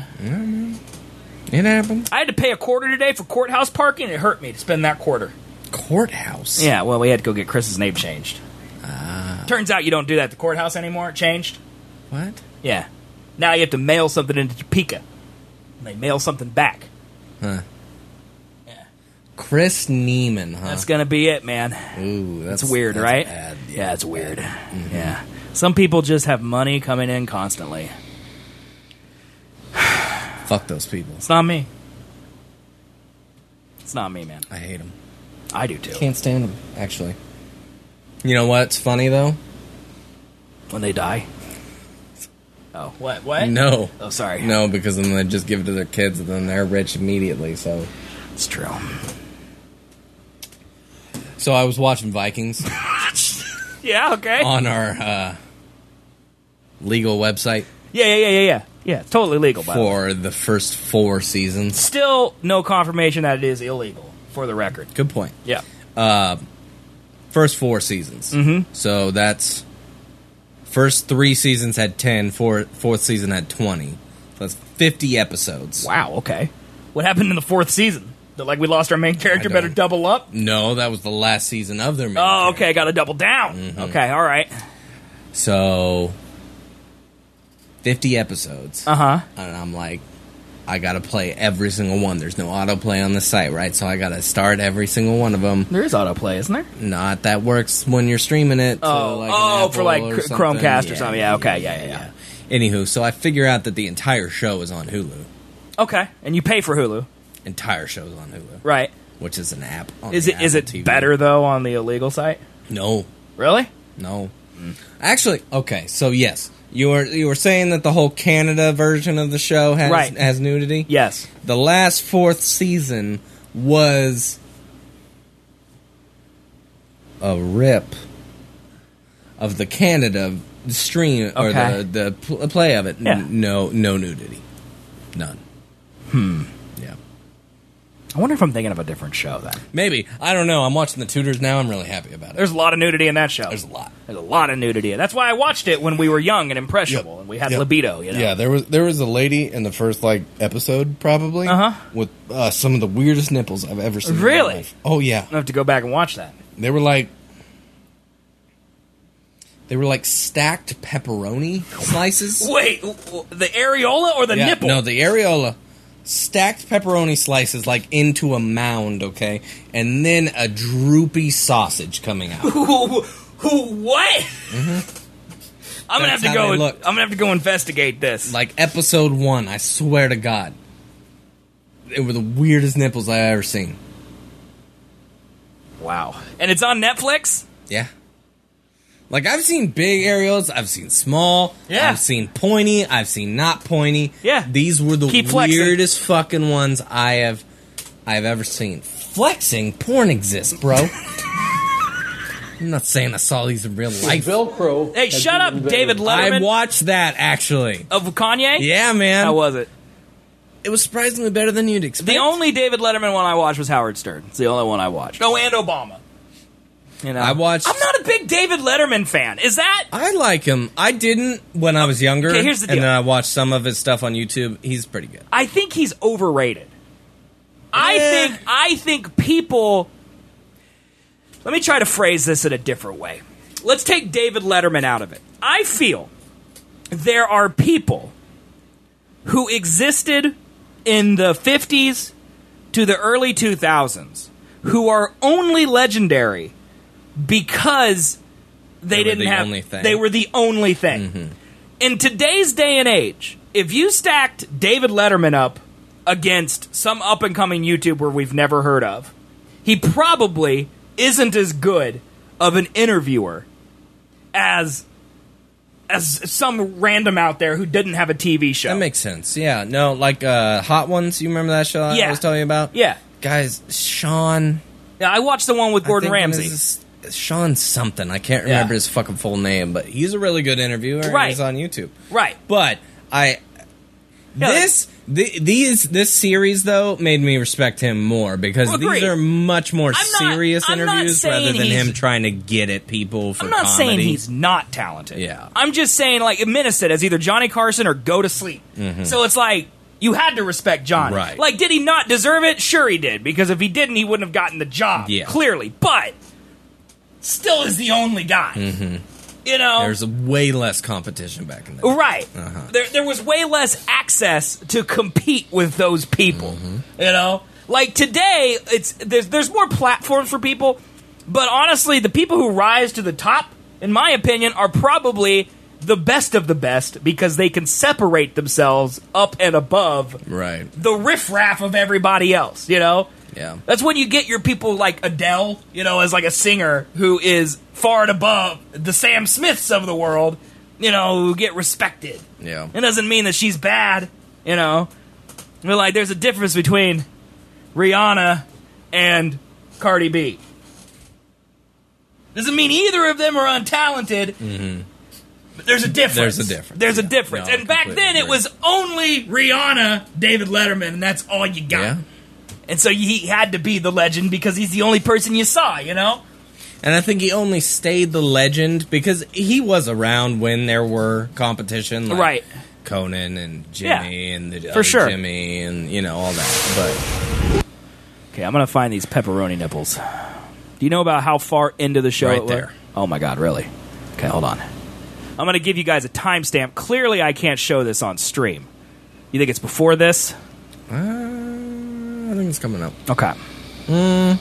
It happens. I had to pay $0.25 today for courthouse parking. It hurt me to spend that $0.25. Courthouse? Yeah, well, we had to go get Chris's name changed. Turns out you don't do that at the courthouse anymore. It changed. What? Yeah. Now you have to mail something into Topeka. And they mail something back. Huh. Yeah. Chris Neiman, huh? That's gonna be it, man. Ooh, that's weird, right? Bad. Yeah, it's weird. Yeah. Some people just have money coming in constantly. Fuck those people. It's not me. It's not me, man. I hate them. I do too. Can't stand them, actually. You know what's funny, though? When they die. Oh, what? No. Oh, sorry. No, because then they just give it to their kids and then they're rich immediately, so... It's true. So I was watching Vikings. Yeah, okay. On our legal website. Yeah. Yeah, totally legal, by the way. For the first 4 seasons. Still no confirmation that it is illegal, for the record. Good point. Yeah. First 4 seasons. Mm-hmm. So that's... First 3 seasons had 10, fourth season had 20. So that's 50 episodes. Wow, okay. What happened in the 4th season? Like we lost our main character, better double up? No, that was the last season of their main character. Okay, gotta double down. Mm-hmm. Okay, all right. So, 50 episodes. Uh-huh. And I'm like, I gotta play every single one. There's no autoplay on the site, right? So I gotta start every single one of them. There is autoplay, isn't there? Not that works when you're streaming it. For like Chromecast or something. Yeah, okay, yeah. Anywho, so I figure out that the entire show is on Hulu. Okay, and you pay for Hulu. Entire show's on Hulu, right? Which is an app. Is it TV. Better though on the illegal site? No, really? No. Actually, okay. So yes, you were saying that the whole Canada version of the show has nudity. Yes. The last 4th season was a rip of the Canada stream or the play of it. Yeah. No nudity, none. Yeah. I wonder if I'm thinking of a different show then. Maybe. I don't know. I'm watching The Tudors now. I'm really happy about it. There's a lot of nudity in that show. There's a lot. There's a lot of nudity. That's why I watched it when we were young and impressionable and we had libido, you know? Yeah, there was a lady in the first episode probably with some of the weirdest nipples I've ever seen. Really? In my life. Oh yeah. I have to go back and watch that. They were like stacked pepperoni slices. Wait, the areola or the nipple? No, the areola. Stacked pepperoni slices into a mound, okay? And then a droopy sausage coming out. What? Mm-hmm. I'm gonna have to go investigate this. Like episode 1, I swear to God. They were the weirdest nipples I've ever seen. Wow. And it's on Netflix? Yeah. Like, I've seen big areolas, I've seen small, I've seen pointy, I've seen not pointy. Yeah. These were the weirdest fucking ones I've ever seen. Flexing? Porn exists, bro. I'm not saying I saw these in real life. Velcro. Hey, shut up, David Letterman. I watched that, actually. Of Kanye? Yeah, man. How was it? It was surprisingly better than you'd expect. The only David Letterman one I watched was Howard Stern. It's the only one I watched. Oh, and Obama. You know, I'm not a big David Letterman fan. Is that? I like him. I didn't when I was younger. Okay, here's the deal. And then I watched some of his stuff on YouTube. He's pretty good. I think he's overrated. I think people... Let me try to phrase this in a different way. Let's take David Letterman out of it. I feel there are people who existed in the 50s to the early 2000s who are only legendary because they were the only thing. Mm-hmm. In today's day and age, if you stacked David Letterman up against some up-and-coming YouTuber we've never heard of, he probably isn't as good of an interviewer as some random out there who didn't have a TV show. That makes sense. Yeah. No, like Hot Ones, you remember that show I was telling you about? Yeah. Guys, Sean... Yeah, I watched the one with Gordon Ramsay. Sean something. I can't remember his fucking full name, but he's a really good interviewer. Right. He's on YouTube. Right. But this series though made me respect him more because these are much more serious interviews rather than him trying to get at people for comedy. I'm not saying he's not talented. Yeah. I'm just saying like Minister as either Johnny Carson or go to sleep. Mm-hmm. So it's like you had to respect Johnny. Right. Like, did he not deserve it? Sure he did, because if he didn't, he wouldn't have gotten the job. Yeah. Clearly. But still is the only guy. Mm-hmm. You know? There's way less competition back in the day. Right. Uh-huh. There was way less access to compete with those people. Mm-hmm. You know? Like, today, there's more platforms for people, but honestly, the people who rise to the top, in my opinion, are probably the best of the best because they can separate themselves up and above the riffraff of everybody else, you know? Yeah. That's when you get your people like Adele, you know, as like a singer who is far and above the Sam Smiths of the world, you know, who get respected. Yeah. It doesn't mean that she's bad, you know? But like, there's a difference between Rihanna and Cardi B. Doesn't mean either of them are untalented. Mm-hmm. But there's a difference. There's a difference. No, and back then, it was only Rihanna, David Letterman, and that's all you got. Yeah. And so he had to be the legend because he's the only person you saw, you know? And I think he only stayed the legend because he was around when there were competition. Like Conan and Jimmy and the other Jimmy and, you know, all that. But Okay, I'm going to find these pepperoni nipples. Do you know about how far into the show Right it was? there. Oh, my God, really? Okay, hold on. I'm going to give you guys a timestamp. Clearly, I can't show this on stream. You think it's before this? I think it's coming up. Okay. Well,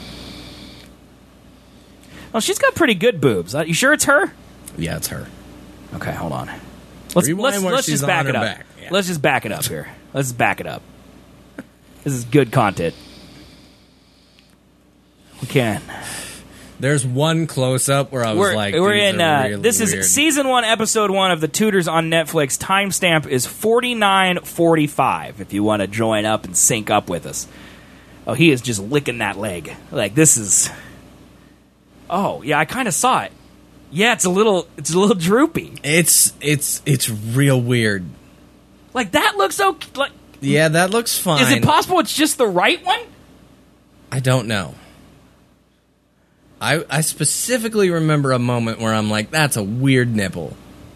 she's got pretty good boobs. You sure it's her? Yeah, it's her. Okay, hold on. Let's just back it up. Yeah. Let's just back it up here. Let's just back it up. This is good content. We can. There's one close-up where I was like, we're in. Really this weird. is season 1, episode 1 of The Tudors on Netflix. Timestamp is 49:45. If you want to join up and sync up with us. Oh, he is just licking that leg. Like this is. Oh yeah, I kind of saw it. Yeah, it's a little droopy. It's real weird. Like that looks okay. Like yeah, that looks fine. Is it possible it's just the right one? I don't know. I specifically remember a moment where I'm like, that's a weird nipple.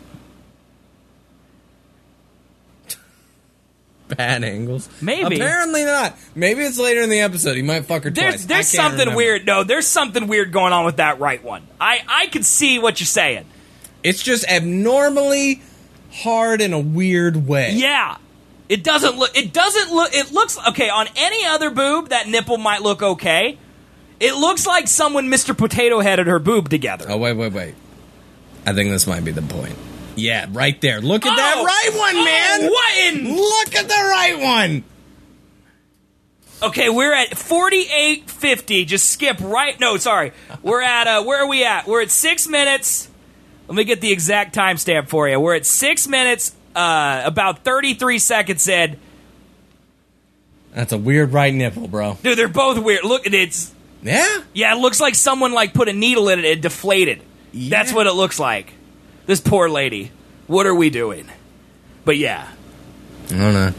Bad angles. Maybe. Apparently not. Maybe it's later in the episode. He might fuck her twice. There's something weird. No, there's something weird going on with that right one. I can see what you're saying. It's just abnormally hard in a weird way. Yeah. It looks okay on any other boob. That nipple might look okay. It looks like someone Mr. Potato Headed her boob together. Oh, wait. I think this might be the point. Yeah, right there. Look at that right one, man! Look at the right one! Okay, we're at 48:50. Just skip right... No, sorry. We're at... where are we at? We're at 6 minutes. Let me get the exact timestamp for you. We're at 6 minutes, about 33 seconds in. That's a weird right nipple, bro. Dude, they're both weird. Look, it's... Yeah? Yeah, it looks like someone put a needle in it and deflated. Yeah. That's what it looks like. This poor lady. What are we doing? But yeah. I don't know.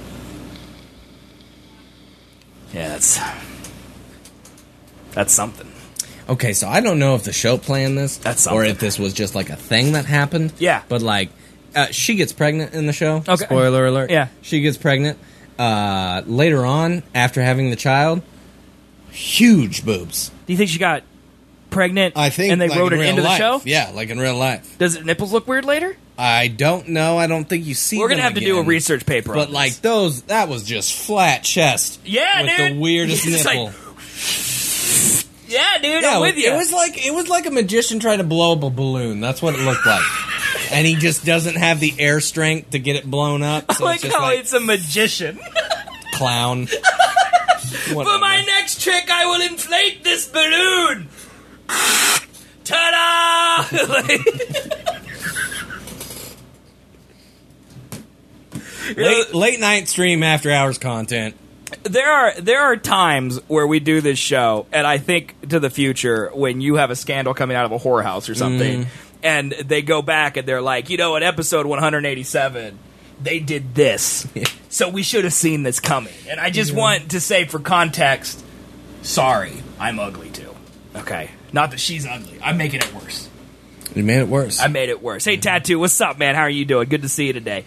Yeah, that's something. Okay, so I don't know if the show planned this. That's something. Or if this was just like a thing that happened. Yeah. But she gets pregnant in the show. Okay. Spoiler alert. Yeah. She gets pregnant. Later on, after having the child, huge boobs. Do you think she got pregnant? I think, and they wrote it into the show. Yeah, like in real life. Does it nipples look weird later? I don't know. I don't think you see. We're gonna have again. to do a research paper. But on like this. that was just flat chest. Yeah, with dude. the weirdest It's nipple. Yeah, dude. I'm with you. It was like a magician trying to blow up a balloon. That's what it looked like. And he just doesn't have the air strength to get it blown up. So I like it's just how it's a magician. Clown. For my next trick, I will inflate this balloon. Ta-da! Late night stream after hours content. There are times where we do this show, and I think to the future when you have a scandal coming out of a whorehouse or something, and they go back and they're like, in episode 187, they did this, so we should have seen this coming. And I just want to say, for context, sorry, I'm ugly too. Okay, not that she's ugly. I'm making it worse. You made it worse. I made it worse. Hey, Tattoo, what's up, man? How are you doing? Good to see you today.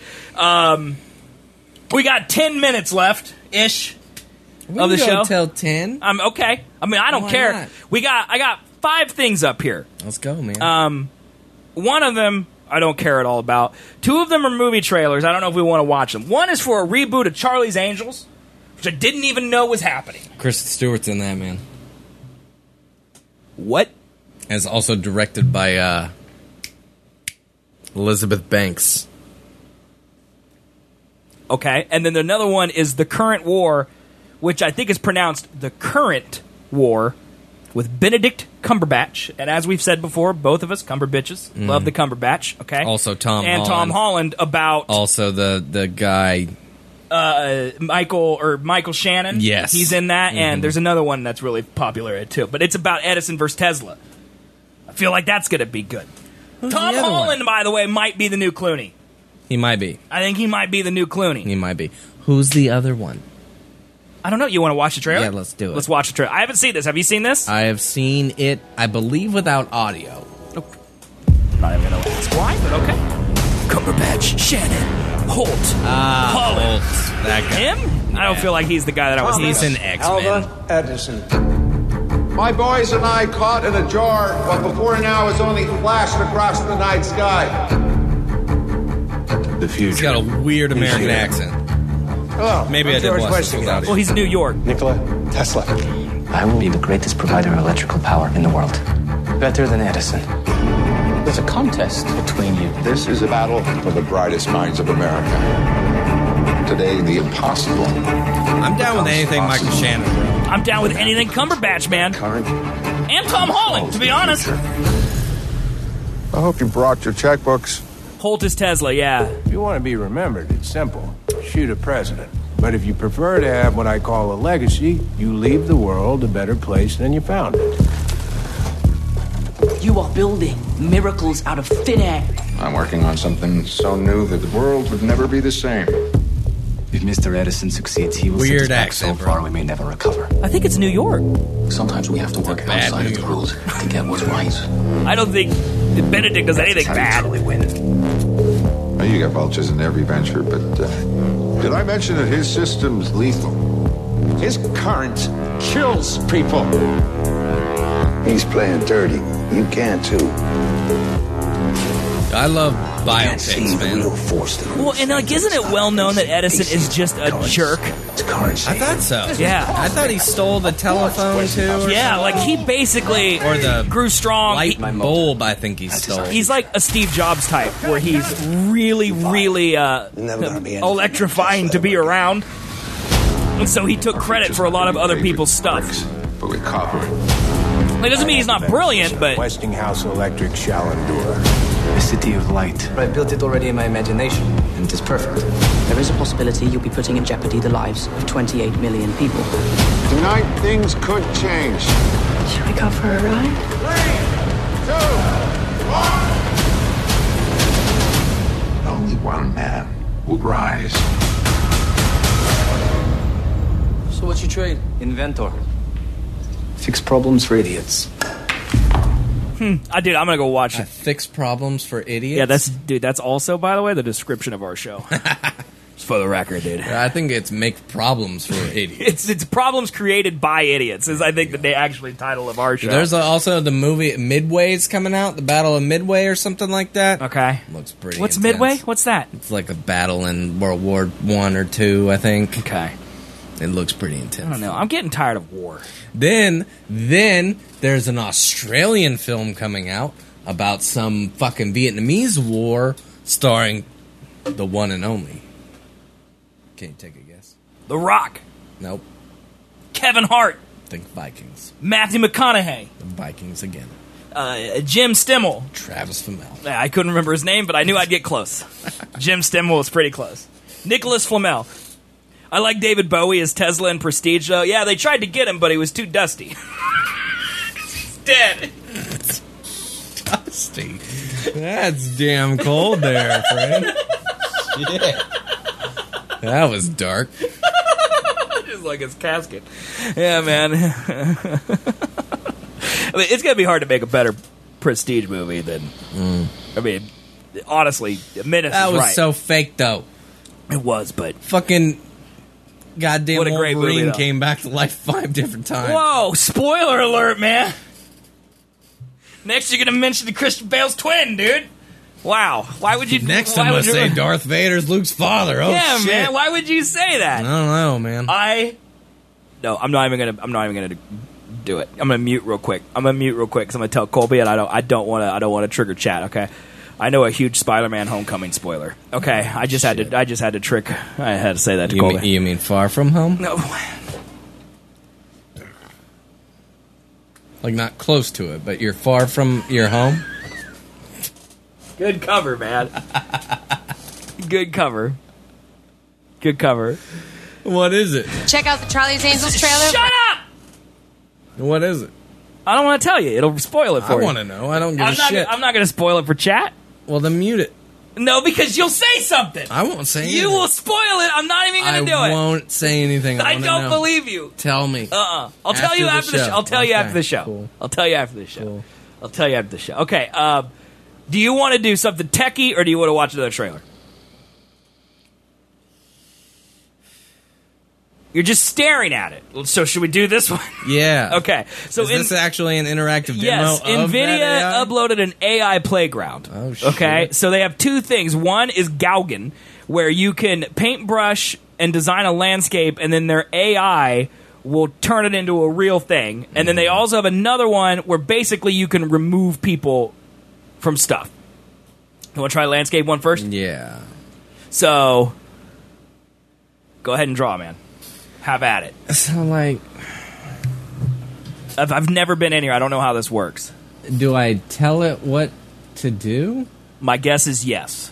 We got 10 minutes left ish of the show. Till 10. Okay. I mean, I don't Why care. not? I got 5 things up here. Let's go, man. One of them I don't care at all about. 2 of them are movie trailers. I don't know if we want to watch them. One is for a reboot of Charlie's Angels, which I didn't even know was happening. Kristen Stewart's in that, man. What? As also directed by Elizabeth Banks. Okay, and then another one is The Current War, which I think is pronounced The Current War, with Benedict Cumberbatch. And as we've said before, both of us, Cumberbitches, love the Cumberbatch, okay? Also Tom and Holland. Tom Holland about... Also the guy... Michael Shannon. Yes. He's in that, and there's another one that's really popular too. But it's about Edison versus Tesla. I feel like that's going to be good. Who's Tom the other Holland, one? by the way, might be the new Clooney. He might be. I think he might be the new Clooney. He might be. Who's the other one? I don't know. You want to watch the trailer? Yeah, let's do it. Let's watch the trailer. I haven't seen this. Have you seen this? I have seen it, I believe, without audio. Nope. I'm not even going to ask why, but okay. Cumberbatch, Shannon, Holt, Holland. Holt. That guy. Him? I don't feel like he's the guy that I was He's thinking. an X-Men. Alva Edison. My boys and I caught in a jar what before now was only flashed across the night sky. The future. He's got a weird American accent. Hello. Maybe I did George watch this without Well, it. he's New York. Nikola Tesla. I will be the greatest provider of electrical power in the world. Better than Edison. There's a contest between you. This is a battle for the brightest minds of America. Today, the impossible. I'm down with anything Michael Shannon, bro. I'm down with anything Cumberbatch, man. And Tom Holland, to be honest. I hope you brought your checkbooks. Holt is Tesla, yeah. If you want to be remembered, it's simple. Shoot a president. But if you prefer to have what I call a legacy, you leave the world a better place than you found it. You are building miracles out of thin air. I'm working on something so new that the world would never be the same. If Mr. Edison succeeds, he will Weird send us back accent, so bro. far we may never recover. I think it's New York. Sometimes we have to work bad outside New of the York. rules to get what's right. I don't think Benedict does anything That's how bad. you truly win. Well, you get vultures in every venture, but did I mention that his system's lethal? His current kills people. He's playing dirty. You can too. I love biopics, man. Well, and like, isn't it well known that Edison is just a jerk? I thought so. Yeah. I thought he stole the telephone too. Or Yeah, like he basically Or the grew strong. light bulb, I think he stole. He's like a Steve Jobs type, where he's really, really electrifying to be around. And so he took credit for a lot of other people's stuff. But with copper. It doesn't mean he's not brilliant, but Westinghouse Electric shall endure. The city of light. I built it already in my imagination, and it is perfect. There is a possibility you'll be putting in jeopardy the lives of 28 million people. Tonight, things could change. Should we go for a ride? 3, 2, 1. Only one man will rise. So what you trade? Inventor. Fix problems for idiots. I'm gonna go watch it. Fix problems for idiots. Yeah, that's also, by the way, the description of our show. Just for the record, dude. I think it's make problems for idiots. It's problems created by idiots, is I think the actually title of our show. There's also the movie Midway's coming out, the Battle of Midway or something like that. Okay. Looks pretty What's intense. Midway? What's that? It's like a battle in World War I or II, I think. Okay. It looks pretty intense. I don't know. I'm getting tired of war. Then there's an Australian film coming out about some fucking Vietnamese war starring the one and only. Can you take a guess? The Rock. Nope. Kevin Hart. Think Vikings. Matthew McConaughey. The Vikings again. Jim Stimmel. Travis Fimmel. I couldn't remember his name, but I knew I'd get close. Jim Stimmel was pretty close. Nicholas Flamel. I like David Bowie as Tesla in Prestige, though. Yeah, they tried to get him, but he was too dusty. He's dead. Dusty. That's damn cold there, friend. Shit. That was dark. Just like his casket. Yeah, man. I mean, it's going to be hard to make a better Prestige movie than... I mean, honestly, Menace That is was right. so fake, though. It was, but... Fucking goddamn What a great movie, Wolverine though. came back to life 5 different times. Whoa, spoiler alert, man. Next, you're going to mention the Christian Bale's twin, dude. Wow. Why would you... Next, why I'm would going to you- say Darth Vader's Luke's father. Oh, yeah, shit. man. Why would you say that? I don't know, man. No, I'm not even gonna do it. I'm gonna mute real quick. Because I'm gonna tell Colby, and I don't want to trigger chat. Okay, I know a huge Spider-Man Homecoming spoiler. Okay, I just had to trick. I had to say that to Colby. You mean Far From Home? No, Like not close to it, but you're far from your home? good cover, man. Good cover. Good cover. What is it? Check out the Charlie's Angels trailer. Shut up! What is it? I don't want to tell you. It'll spoil it for I you. want to know. I don't give a shit. I'm not gonna spoil it for chat. Well, then mute it. No, because you'll say something. I won't say anything. You will spoil it. I'm not even gonna do it. I won't say anything. I wanna don't know. believe you. Tell me. I'll tell you after the show. I'll tell you after the show. Cool. I'll tell you after the show. Cool. I'll tell you after the show. Okay. Do you want to do something techie, or do you want to watch another trailer? You're just staring at it. So should we do this one? Yeah. Okay. So is this actually an interactive demo? Yes. Of NVIDIA that AI? uploaded an AI playground. Oh, shit. Okay. So they have two things. One is Gaugen, where you can paintbrush and design a landscape, and then their AI will turn it into a real thing. And then they also have another one where basically you can remove people from stuff. You want to try landscape one first? Yeah. So, go ahead and draw, man. Have at it. So, like... I've never been in here. I don't know how this works. Do I tell it what to do? My guess is yes.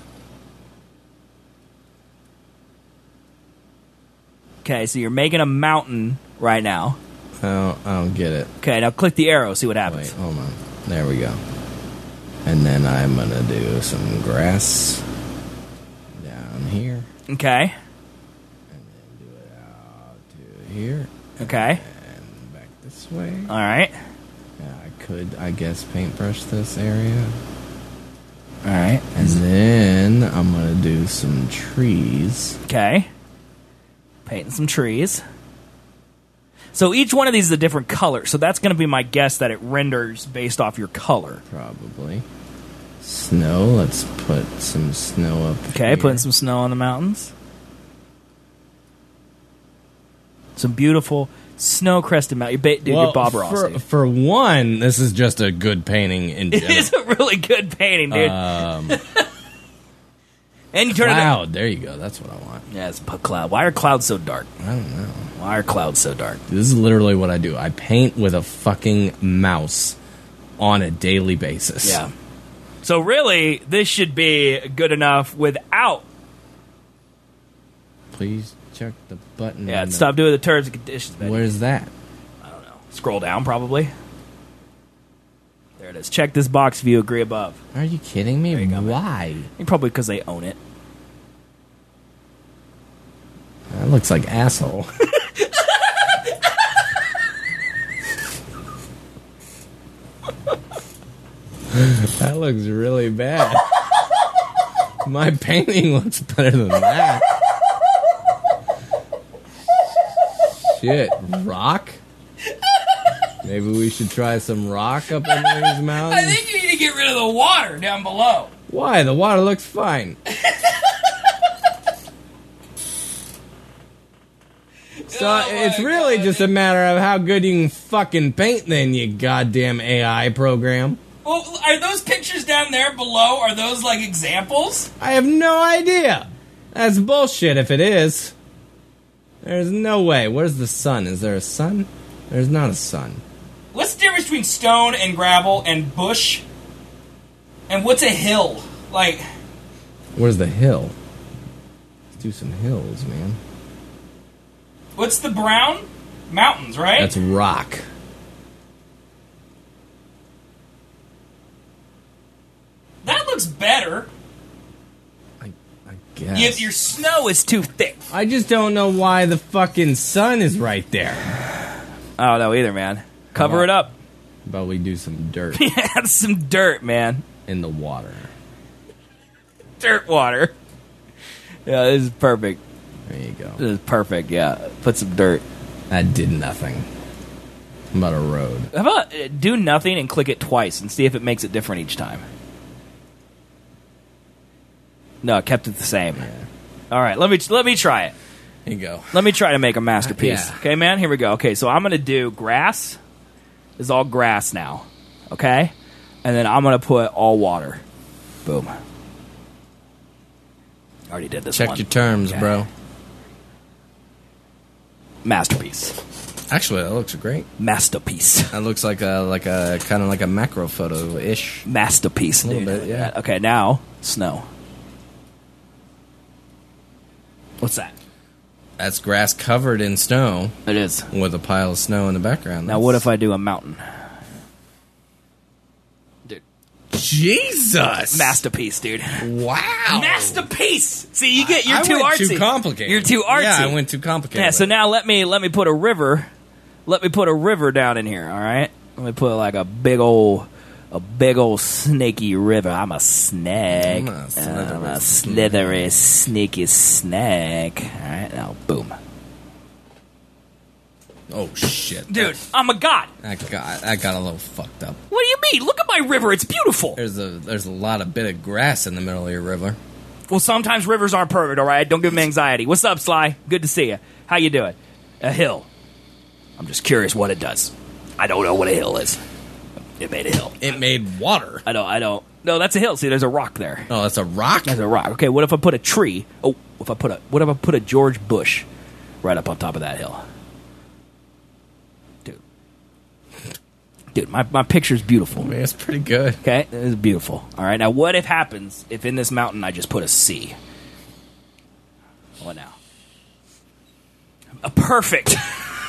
Okay, so you're making a mountain right now. Oh, I don't get it. Okay, now click the arrow, see what happens. Wait, hold on. There we go. And then I'm going to do some grass down here. Okay. And then do it out to here. Okay. And back this way. All right. Yeah, I could, I guess, paintbrush this area. All right. And then I'm going to do some trees. Okay. Painting some trees. So each one of these is a different color. So that's going to be my guess that it renders based off your color. Probably. Snow. Let's put some snow up Okay, here. putting some snow on the mountains. Some beautiful snow-crested mountain. You're Bob Ross. For one, this is just a good painting in general. It is a really good painting, dude. And you turn cloud. There you go. That's what I want. Yeah, it's a cloud. Why are clouds so dark? I don't know. Why are clouds so dark? This is literally what I do. I paint with a fucking mouse on a daily basis. Yeah. So really, this should be good enough without... Please check the button. Yeah, stop doing the terms and conditions, man. Where's that? I don't know. Scroll down, probably. There it is. Check this box if you agree above. Are you kidding me? Why? Probably because they own it. That looks like asshole. That looks really bad. My painting looks better than that. Shit, rock? Maybe we should try some rock up in these mountains? I think you need to get rid of the water down below. Why? The water looks fine. So it's really just a matter of how good you can fucking paint then, you goddamn AI program. Well, are those pictures down there below, are those like examples? I have no idea. That's bullshit if it is. There's no way. Where's the sun? Is there a sun? There's not a sun. What's the difference between stone and gravel and bush? And what's a hill? Like... Where's the hill? Let's do some hills, man. What's the brown? Mountains, right? That's rock. That looks better. I guess. Your snow is too thick. I just don't know why the fucking sun is right there. I don't know either, man. Cover it up. But we do some dirt. Yeah, some dirt, man. In the water. Dirt water. Yeah, this is perfect. There you go. This is perfect, yeah. Put some dirt. That did nothing. How about a road? How about do nothing and click it twice and see if it makes it different each time? No, it kept it the same. Yeah. All right, let me try it. Here you go. Let me try to make a masterpiece. Yeah. Okay, man? Here we go. Okay, so I'm going to do grass. It's all grass now. Okay? And then I'm going to put all water. Boom. Already did this one. Check your terms, bro. Masterpiece. Actually, that looks great. Masterpiece. That looks like a kind of like a macro photo ish. Masterpiece, a little dude. bit, yeah. Okay, now snow. What's that? That's grass covered in snow. It is. With a pile of snow in the background. Now, what if I do a mountain? Dude. Jesus! Masterpiece, dude. Wow! Masterpiece! See, you're too artsy. I went too complicated. You're too artsy. Yeah, I went too complicated. Yeah, so now let me put a river. Let me put a river down in here, all right? Let me put like a big old snaky river. I'm a snake. I'm a slithery, sneaky snake. All right, now boom. Oh, shit. Dude, I'm a god. That got a little fucked up. What do you mean? Look at my river. It's beautiful. There's a lot of bit of grass in the middle of your river. Well, sometimes rivers aren't perfect, all right? Don't give them anxiety. What's up, Sly? Good to see you. How you doing? A hill. I'm just curious what it does. I don't know what a hill is. It made a hill. It made water. I don't. No, that's a hill. See, there's a rock there. Oh, that's a rock? That's a rock. Okay, what if I put a tree? Oh, what if I put a George Bush right up on top of that hill? Dude, my picture's beautiful. Man, it's pretty good. Okay, it's beautiful. All right, now what happens if in this mountain I just put a C? What now? A perfect.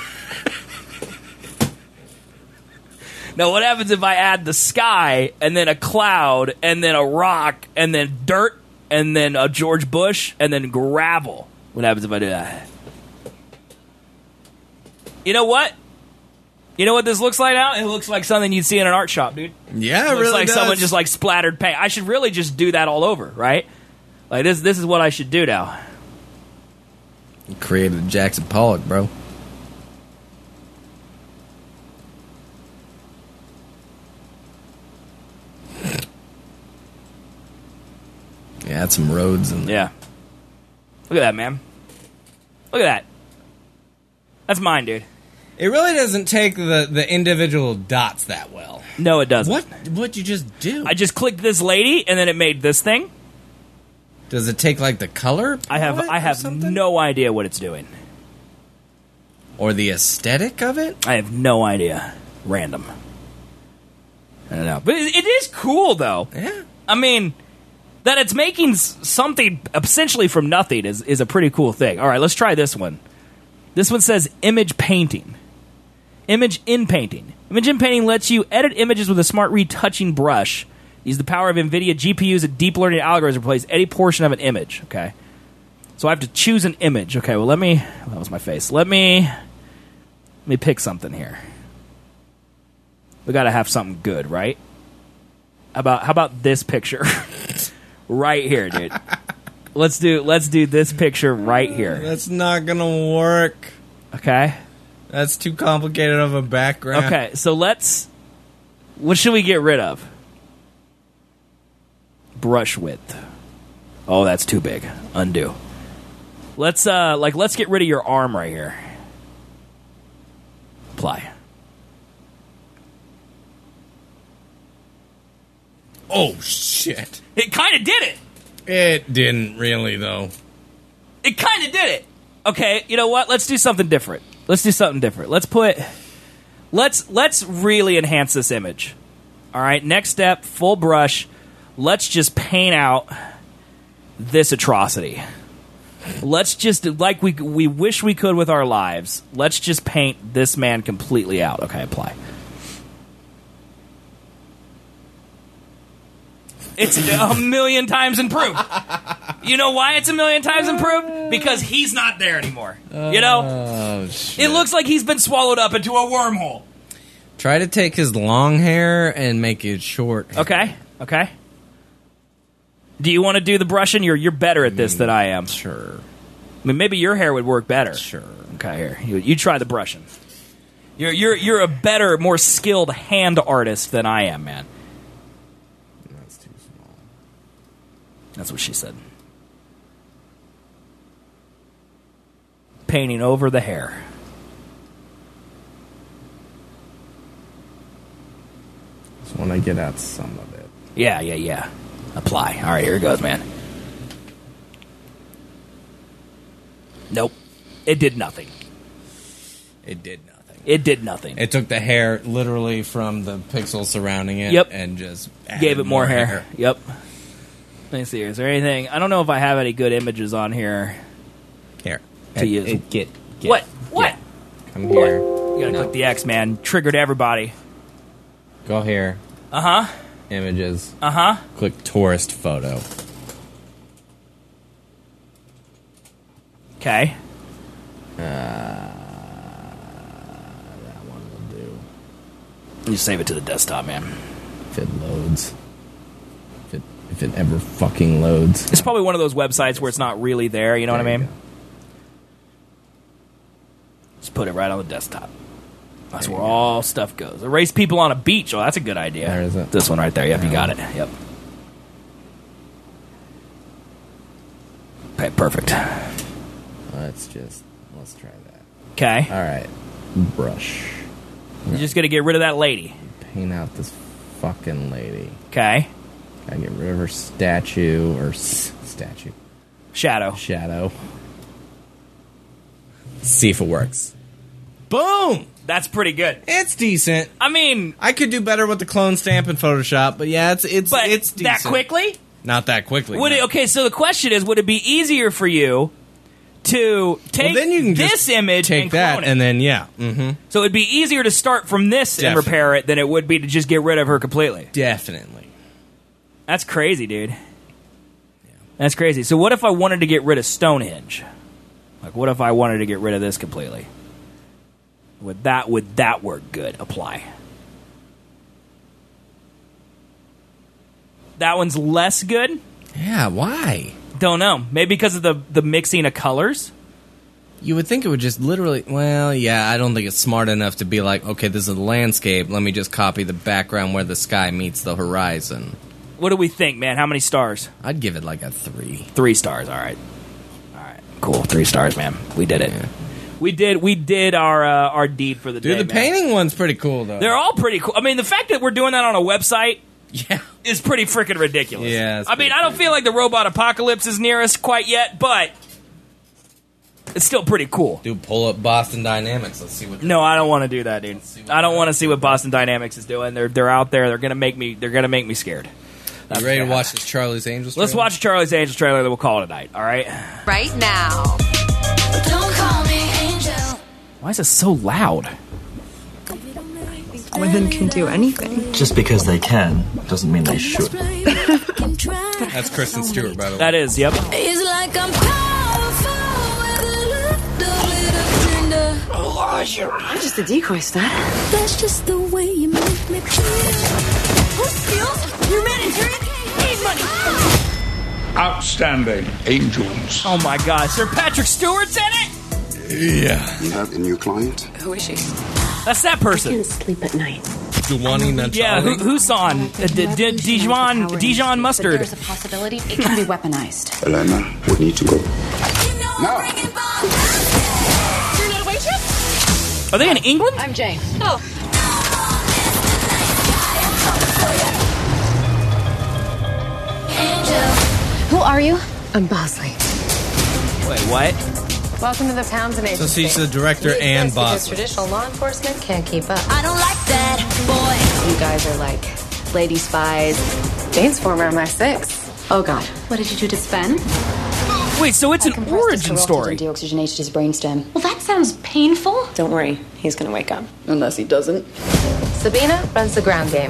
Now, what happens if I add the sky, and then a cloud, and then a rock, and then dirt, and then a George Bush, and then gravel? What happens if I do that? You know what? You know what this looks like now? It looks like something you'd see in an art shop, dude. Yeah, it looks really like does. Someone just like splattered paint. I should really just do that all over, right? Like this is what I should do now. You created Jackson Pollock, bro. Yeah, add some roads and yeah. Look at that, man. Look at that. That's mine, dude. It really doesn't take the individual dots that well. No, it doesn't. What'd you just do? I just clicked this lady, and then it made this thing. Does it take like the color? I have no idea what it's doing. Or the aesthetic of it? I have no idea. Random. I don't know. But it is cool, though. Yeah. I mean, that it's making something essentially from nothing is a pretty cool thing. All right, let's try this one. This one says image painting. Image in painting. Image in painting lets you edit images with a smart retouching brush. Use the power of NVIDIA GPUs and deep learning algorithms to replace any portion of an image. Okay. So I have to choose an image. Okay, well, that was my face. Let me pick something here. We got to have something good, right? How about this picture? Right here, dude. Let's do this picture right here. That's not going to work. Okay. That's too complicated of a background. Okay, so what should we get rid of? Brush width. Oh, that's too big. Undo. Let's get rid of your arm right here. Apply. Oh, shit. It kind of did it. It didn't really, though. It kind of did it. Okay, you know what? Let's do something different. Let's really enhance this image. All right, next step, full brush. Let's just paint out this atrocity. Let's just, like we wish we could with our lives, let's just paint this man completely out. Okay, apply. It's 1,000,000 times improved. You know why it's 1,000,000 times improved? Because he's not there anymore. You know? Oh, shit. It looks like he's been swallowed up into a wormhole. Try to take his long hair and make it short. Okay. Do you want to do the brushing? You're better at this than I am. Sure. I mean, maybe your hair would work better. Sure. Okay, here. You try the brushing. You're a better, more skilled hand artist than I am, man. That's too small. That's what she said. Painting over the hair. Just want to get out some of it. Yeah. Apply. All right, here it goes, man. Nope. It did nothing. It did nothing. It did nothing. It took the hair literally from the pixels surrounding it and just gave it more hair. Yep. Let me see. Is there anything? I don't know if I have any good images on here. Here. To use. Get. What? Get. Come here. You gotta click the X, man. Triggered everybody. Go here. Uh-huh. Images. Uh-huh. Click tourist photo. Okay. That one will do. You save it to the desktop, man. If it loads. If it ever fucking loads. It's probably one of those websites where it's not really there, you know what I mean? It's put it right on the desktop. That's where all stuff goes. Erase people on a beach. Oh, that's a good idea. Where is it? This one right there. Yep, you got it. Yep. Okay, perfect. Let's try that. Okay. All right. Brush. You're just going to get rid of that lady. Paint out this fucking lady. Okay. Gotta get rid of her statue. Shadow. See if it works. Boom! That's pretty good. It's decent. I mean, I could do better with the clone stamp in Photoshop, but yeah, it's decent. That quickly? Not that quickly. Okay, so the question is, would it be easier for you to take this image and clone it? And then mm-hmm. So it'd be easier to start from this and repair it than it would be to just get rid of her completely. Definitely. That's crazy, dude. Yeah. That's crazy. So what if I wanted to get rid of Stonehenge? Like, what if I wanted to get rid of this completely? Would that work good? Apply. That one's less good? Yeah, why? Don't know. Maybe because of the mixing of colors? You would think it would just literally... Well, yeah, I don't think it's smart enough to be like, okay, this is a landscape. Let me just copy the background where the sky meets the horizon. What do we think, man? How many stars? I'd give it like a 3. 3 stars, all right. All right, cool. 3 stars, man. We did it. Yeah. We did our deed for the day, the painting one's pretty cool, though. They're all pretty cool. I mean, the fact that we're doing that on a website is pretty freaking ridiculous. Yeah, I mean, I don't feel like the robot apocalypse is near us quite yet, but it's still pretty cool. Dude, pull up Boston Dynamics. Let's see what... No, I don't want to do that, dude. I don't want to see what Boston Dynamics is doing. They're out there. They're gonna make me scared. You ready to watch this Charlie's Angels trailer? Let's watch Charlie's Angels trailer, then we'll call it a night, all right? Right now. Don't call me angel. Why is it so loud? Women can do anything. Just because they can doesn't mean they should. That's Kristen Stewart, by the way. That is, yep. It's like I'm powerful with a little bit of gender. I'm just a decoy stud. That's just the way you make me feel. Who steals your humanitarian aid money? Outstanding. Angels. Oh my God, Sir Patrick Stewart's in it? Yeah. You have a new client? Who is she? That's that person. I can't sleep at night. Duwani Natali. Yeah, Husan. Dijon Mustard. There's a possibility it can be weaponized. Elena, we need to go. Now. You're not a waitress? Are they in England? I'm Jane. Oh. Who are you? I'm Bosley. Wait, what? Welcome to the Townsend Agency. So she's the director and Because Bosley. traditional law enforcement can't keep up. I don't like that, boy. You guys are like lady spies. Jane's former MI6. Oh God. What did you do to Sven? Wait, so it's an origin story. Deoxygenated his brainstem. Well, that sounds painful. Don't worry, he's gonna wake up. Unless he doesn't. Sabina runs the ground game.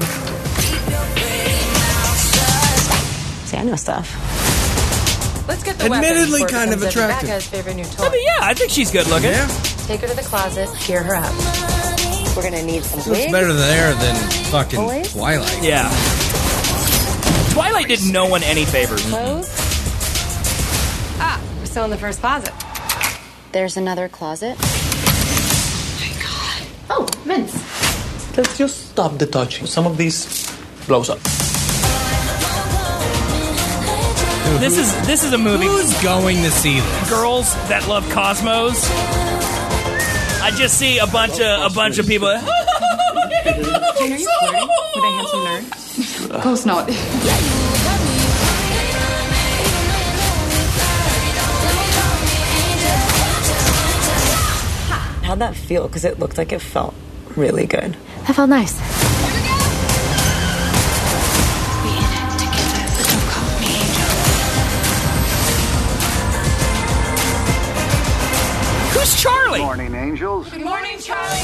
See, I know stuff. Let's get the Admittedly weapons kind of before it becomes attractive. every bad guy's favorite new toy. I mean, yeah, I think she's good looking. Yeah. Take her to the closet, gear her up. We're gonna need some It's wigs. better there than fucking Boys? Twilight. Yeah. Twilight did no one any favors. Clothes. Ah, we're still in the first closet. There's another closet. Oh, mints. Let's just stop the touching. Some of these blows up. This is a movie. Who's going to see this? Girls that love Cosmos. I just see a bunch of people. Jane, are you flirting with a handsome nerd? Of course not. How'd that feel? Because it looked like it felt really good. That felt nice. Who's Charlie? Morning, angels. Good morning, Charlie.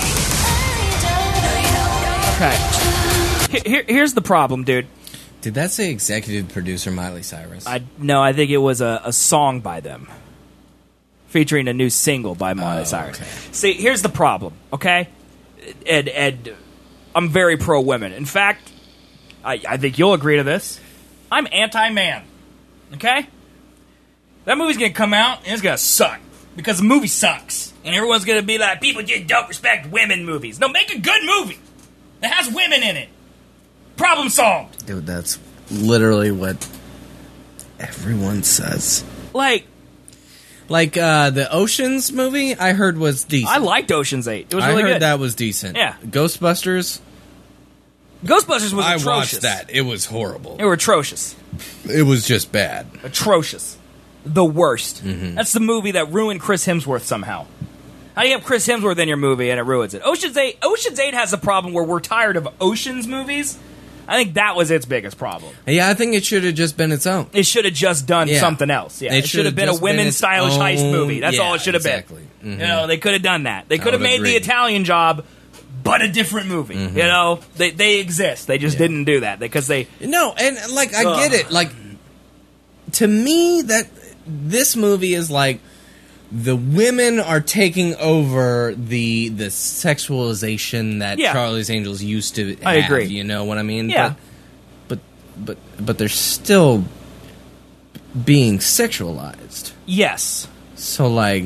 Okay. Here's the problem, dude. Did that say executive producer Miley Cyrus? No, I think it was a song by them. Featuring a new single by Miley Cyrus. Okay. See, here's the problem, okay? And I'm very pro-women. In fact, I think you'll agree to this. I'm anti-man, okay? That movie's gonna come out, and it's gonna suck. because the movie sucks. And everyone's going to be like, people just don't respect women movies. No, make a good movie that has women in it. Problem solved. Dude, that's literally what everyone says. Like the Oceans movie, I heard was decent. I liked Ocean's 8. It was really good. I heard that was decent. Yeah. Ghostbusters was atrocious. I watched that. It was horrible. They were atrocious. It was just bad. Atrocious. The worst. Mm-hmm. That's the movie that ruined Chris Hemsworth somehow. How do you have Chris Hemsworth in your movie and it ruins it? Ocean's 8 has a problem where we're tired of Oceans movies. I think that was its biggest problem. Yeah, I think it should have just been its own. It should have just done something else. Yeah, it should have been a women's stylish heist movie. That's all it should have been. Mm-hmm. You know, they could have done that. They could have made The Italian Job, but a different movie. Mm-hmm. You know, they exist. They just didn't do that because they no. And like I get it. Like to me, that this movie is like the women are taking over the sexualization that Charlie's Angels used to have. I agree. You know what I mean? Yeah. But they're still being sexualized. Yes. So, like,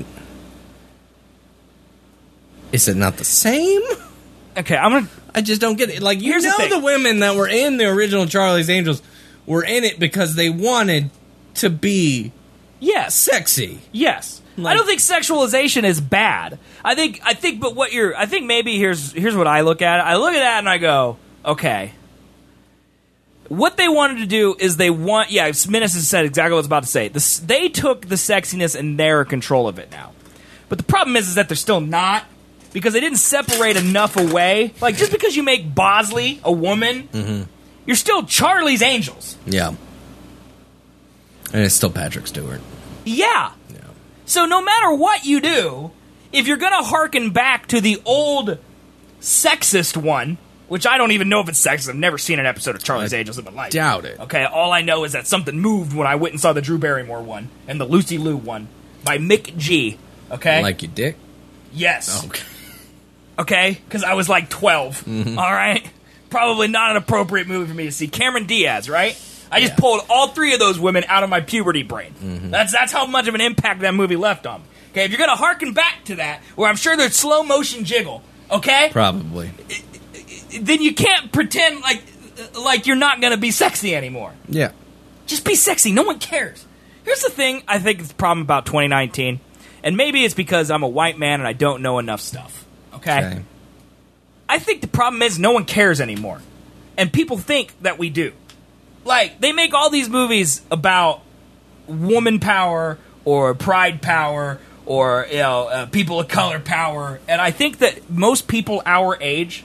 is it not the same? Okay, I just don't get it. Like, you know the women that were in the original Charlie's Angels were in it because they wanted to be sexy. Yes. Like, I don't think sexualization is bad. I think maybe here's what I look at. I look at that and I go, okay. What they wanted to do is Menace has said exactly what I was about to say. They took the sexiness and they're in control of it now. But the problem is that they're still not, because they didn't separate enough away. Like, just because you make Bosley a woman, you're still Charlie's Angels. Yeah. And it's still Patrick Stewart. Yeah. So no matter what you do, if you're going to hearken back to the old sexist one, which I don't even know if it's sexist. I've never seen an episode of Charlie's Angels in my life. Doubt it. Okay, all I know is that something moved when I went and saw the Drew Barrymore one and the Lucy Liu one by Mick G. Okay? Like your dick? Yes. Okay. Okay? Because I was like 12. Mm-hmm. All right? Probably not an appropriate movie for me to see. Cameron Diaz, right? I just pulled all three of those women out of my puberty brain. Mm-hmm. That's how much of an impact that movie left on me. Okay, if you're going to hearken back to that, where I'm sure there's slow motion jiggle, okay? Probably. Then you can't pretend like you're not going to be sexy anymore. Yeah. Just be sexy. No one cares. Here's the thing I think is the problem about 2019, and maybe it's because I'm a white man and I don't know enough stuff. Okay? I think the problem is no one cares anymore. And people think that we do. Like, they make all these movies about woman power or pride power or, people of color power. And I think that most people our age,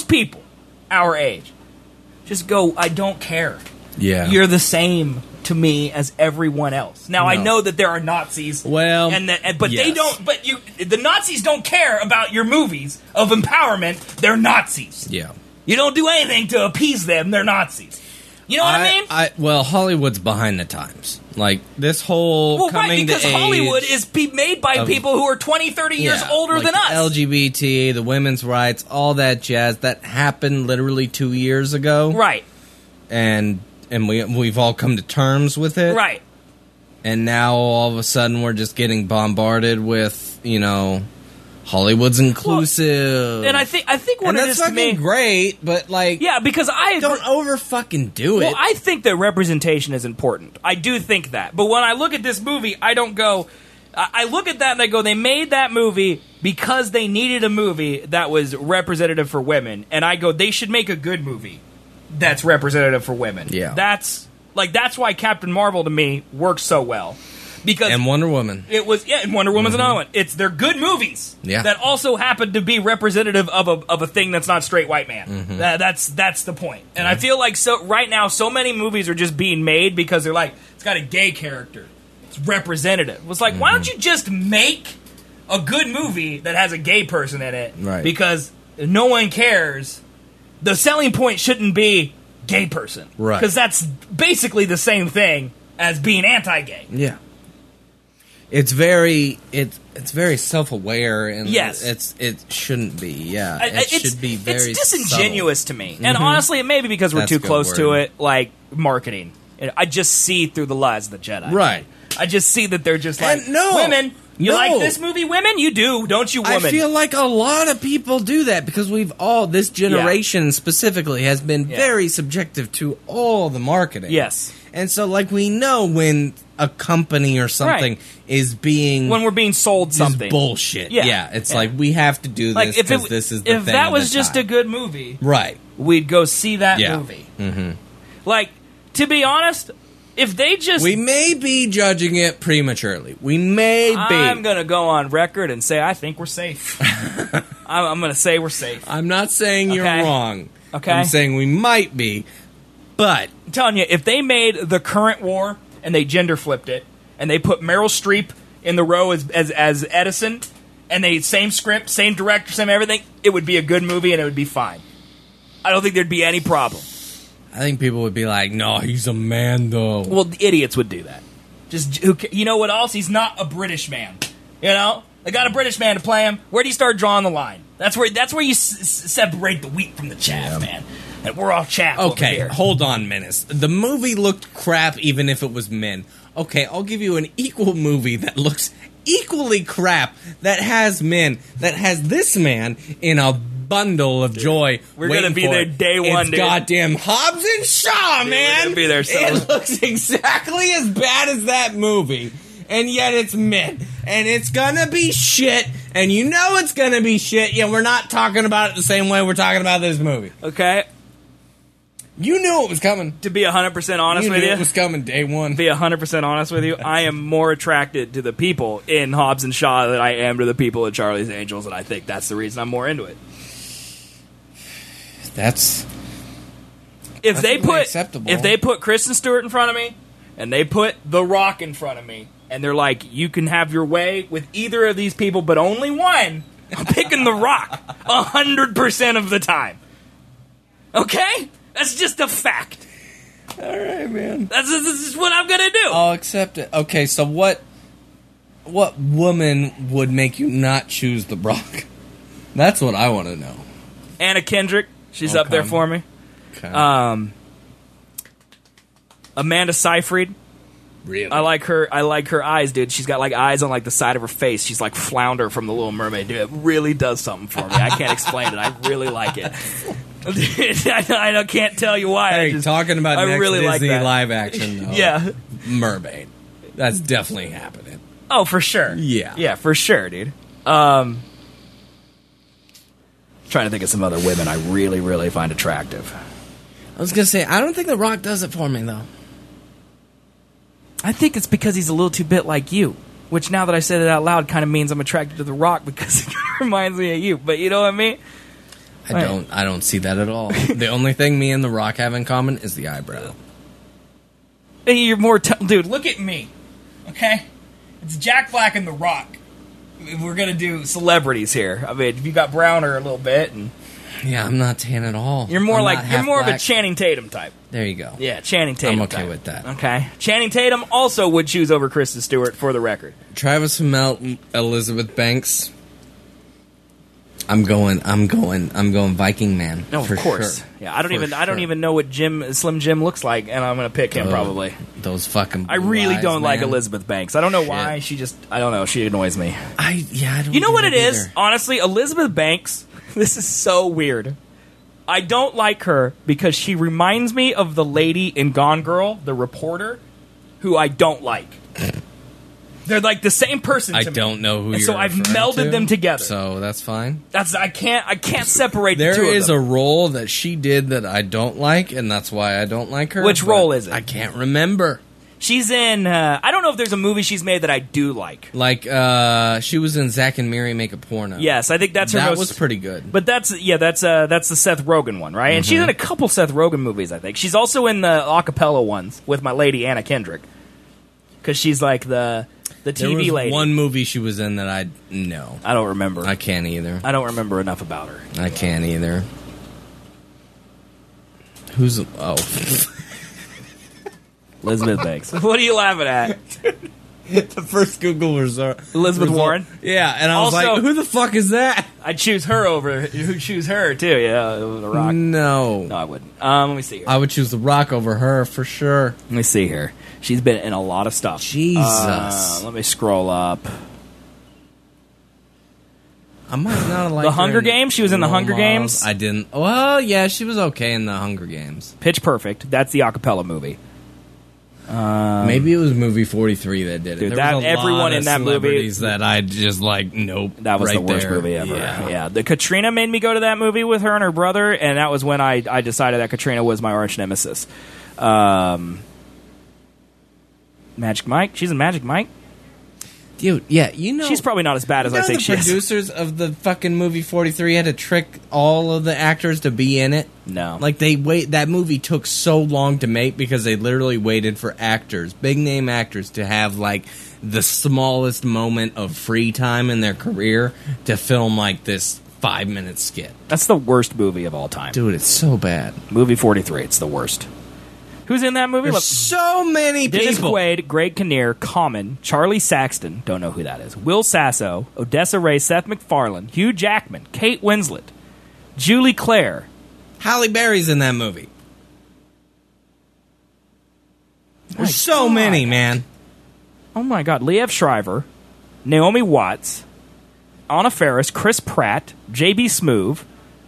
just go, I don't care. Yeah. You're the same to me as everyone else. Now, I know that there are Nazis. Well, but they don't, the Nazis don't care about your movies of empowerment. They're Nazis. Yeah. You don't do anything to appease them. They're Nazis. You know what I mean? Well, Hollywood's behind the times. Like, this whole coming to age... because Hollywood is made by people who are 20, 30 years older than us. LGBT, the women's rights, all that jazz, that happened literally 2 years ago. Right. And we've all come to terms with it. Right. And now, all of a sudden, we're just getting bombarded with, Hollywood's inclusive, and I think what it is to me, great, but because I don't over fucking do it. Well, I think that representation is important. I do think that, but when I look at this movie, I don't go. I look at that and I go, they made that movie because they needed a movie that was representative for women, and I go, they should make a good movie that's representative for women. Yeah, that's why Captain Marvel to me works so well. And Wonder Woman. It was, and Wonder Woman's another one. They're good movies that also happen to be representative of a thing that's not straight white man. Mm-hmm. That's the point. And I feel like right now so many movies are just being made because they're like, it's got a gay character. It's representative. It's like, why don't you just make a good movie that has a gay person in it? Right. Because no one cares. The selling point shouldn't be gay person. Right. Because that's basically the same thing as being anti-gay. Yeah. It's very self-aware, and it shouldn't be. Yeah, it should be very. It's disingenuous to me, and honestly, it may be because we're too close to it, like marketing. I just see through the lies of the Jedi. Right. I just see that they're just like, no, women. You no. like this movie, women? You do, don't you, women? I feel like a lot of people do that because this generation specifically has been very subjective to all the marketing. Yes. And so, like, we know when a company or something is being... When we're being sold something. Bullshit. Yeah. It's like, we have to do this because this is the thing. If that was just a good movie... Right. We'd go see that movie. Mm-hmm. Like, to be honest... If they just... We may be judging it prematurely. We may be. I'm going to go on record and say I think we're safe. I'm going to say we're safe. I'm not saying you're wrong. Okay. I'm saying we might be. But... I'm telling you, if they made The Current War and they gender flipped it, and they put Meryl Streep in the row as Edison, and they same script, same director, same everything, it would be a good movie and it would be fine. I don't think there'd be any problem. I think people would be like, no, he's a man, though. Well, the idiots would do that. You know what else? He's not a British man. You know? They got a British man to play him. Where do you start drawing the line? That's where you separate the wheat from the chaff, man. And we're all chaff over here. Hold on, Menace. The movie looked crap even if it was men. Okay, I'll give you an equal movie that looks equally crap, that has men, that has this man in a bundle of joy. We're going to be there day one, dude. Goddamn Hobbs and Shaw, man. We're going to be there. It looks exactly as bad as that movie, and yet it's men. And it's going to be shit, and you know it's going to be shit, yet we're not talking about it the same way we're talking about this movie. Okay. You knew it was coming. To be 100% honest with you. It was coming day one. To be 100% honest with you, I am more attracted to the people in Hobbs and Shaw than I am to the people in Charlie's Angels, and I think that's the reason I'm more into it. That's if they put Kristen Stewart in front of me, and they put The Rock in front of me, and they're like, you can have your way with either of these people, but only one, I'm picking The Rock 100% of the time. Okay? That's just a fact. All right, man. This is what I'm gonna do. I'll accept it. Okay, so what woman would make you not choose The Rock? That's what I want to know. Anna Kendrick. She's up there for me. Okay. Amanda Seyfried. Really? I like her eyes, dude. She's got like eyes on like the side of her face. She's like Flounder from The Little Mermaid, dude. It really does something for me. I can't explain it. I really like it. I can't tell you why. Hey, talking about next really Disney like live action, though. Yeah. Mermaid. That's definitely happening. Oh, for sure. Yeah. Yeah, for sure, dude. Trying to think of some other women I really, really find attractive. I was going to say, I don't think The Rock does it for me, though. I think it's because he's a little too bit like you. Which, now that I said it out loud, kind of means I'm attracted to The Rock because it reminds me of you. But you know what I mean? I don't see that at all. The only thing me and The Rock have in common is the eyebrow. Hey, you're more... dude, look at me. Okay? It's Jack Black and The Rock. We're going to do celebrities here. I mean, you got browner a little bit. And yeah, I'm not tan at all. You're more of a Channing Tatum type. There you go. Yeah, Channing Tatum I'm okay type. with that. Okay. Channing Tatum also would choose over Kristen Stewart, for the record. Travis Fimmel, Elizabeth Banks. I'm going Viking Man. No, of course. Sure. Yeah, I don't even know what Slim Jim looks like, and I'm going to pick him probably. Those fucking blue I really eyes, don't like man. Elizabeth Banks. I don't know why. I don't know. She annoys me. I don't You know what it either. is? Honestly, Elizabeth Banks, this is so weird. I don't like her because she reminds me of the lady in Gone Girl, the reporter, who I don't like. They're like the same person to me. I don't know who and you're so I've referring melded to, them together. So that's fine. I can't separate the two of them. There is a role that she did that I don't like, and that's why I don't like her. Which role is it? I can't remember. She's in... I don't know if there's a movie she's made that I do like. Like, she was in Zack and Miri Make a Porno. Yes, I think that's her That most... was pretty good. But that's the Seth Rogen one, right? And she's in a couple Seth Rogen movies, I think. She's also in the acapella ones with my lady, Anna Kendrick. Because she's like the TV there was lady. One movie she was in that I don't remember. I can't either. I don't remember enough about her. I can't either. Who's... Oh... Elizabeth Banks. What are you laughing at? The first Google result. Elizabeth Warren? Yeah, and I was Also, like, who the fuck is that? I'd choose her over... Who choose her, too, yeah, The Rock. No. No, I wouldn't. Let me see here. I would choose The Rock over her for sure. Let me see here. She's been in a lot of stuff. Jesus. Let me scroll up. I might not like The Hunger Games? She was in The Hunger Games? I didn't. Well, yeah, she was okay in The Hunger Games. Pitch Perfect. That's the acapella movie. Maybe it was movie 43 that did it. Dude, there was a everyone lot in of that movie. celebrities that I just like, nope. That was right the worst there. movie ever. Yeah. The Katrina made me go to that movie with her and her brother, and that was when I decided that Katrina was my arch nemesis. Magic Mike. She's in Magic Mike. Dude, yeah, you know... She's probably not as bad as I think she is. the producers of the fucking movie 43 had to trick all of the actors to be in it? No. Like, that movie took so long to make because they literally waited for actors, big-name actors, to have, like, the smallest moment of free time in their career to film, like, this 5-minute skit. That's the worst movie of all time. Dude, it's so bad. Movie 43, it's the worst. Who's in that movie? There's so many Dennis people. Quaid, Greg Kinnear, Common, Charlie Saxton, don't know who that is, Will Sasso, Odessa Ray, Seth MacFarlane, Hugh Jackman, Kate Winslet, Julie Claire. Halle Berry's in that movie. There's so many, man. Oh my God. Liev Schreiber, Naomi Watts, Anna Faris, Chris Pratt, J.B. Smoove,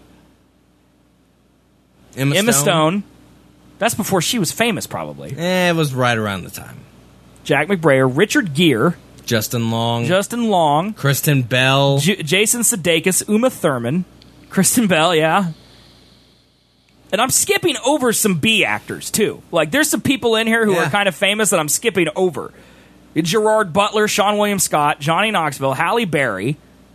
Emma Stone. That's before she was famous, probably. It was right around the time. Jack McBrayer, Richard Gere, Justin Long, Kristen Bell, Jason Sudeikis, Uma Thurman, Kristen Bell, yeah. And I'm skipping over some B actors, too. Like, there's some people in here who are kind of famous that I'm skipping over. Gerard Butler, Sean William Scott, Johnny Knoxville, Halle Berry.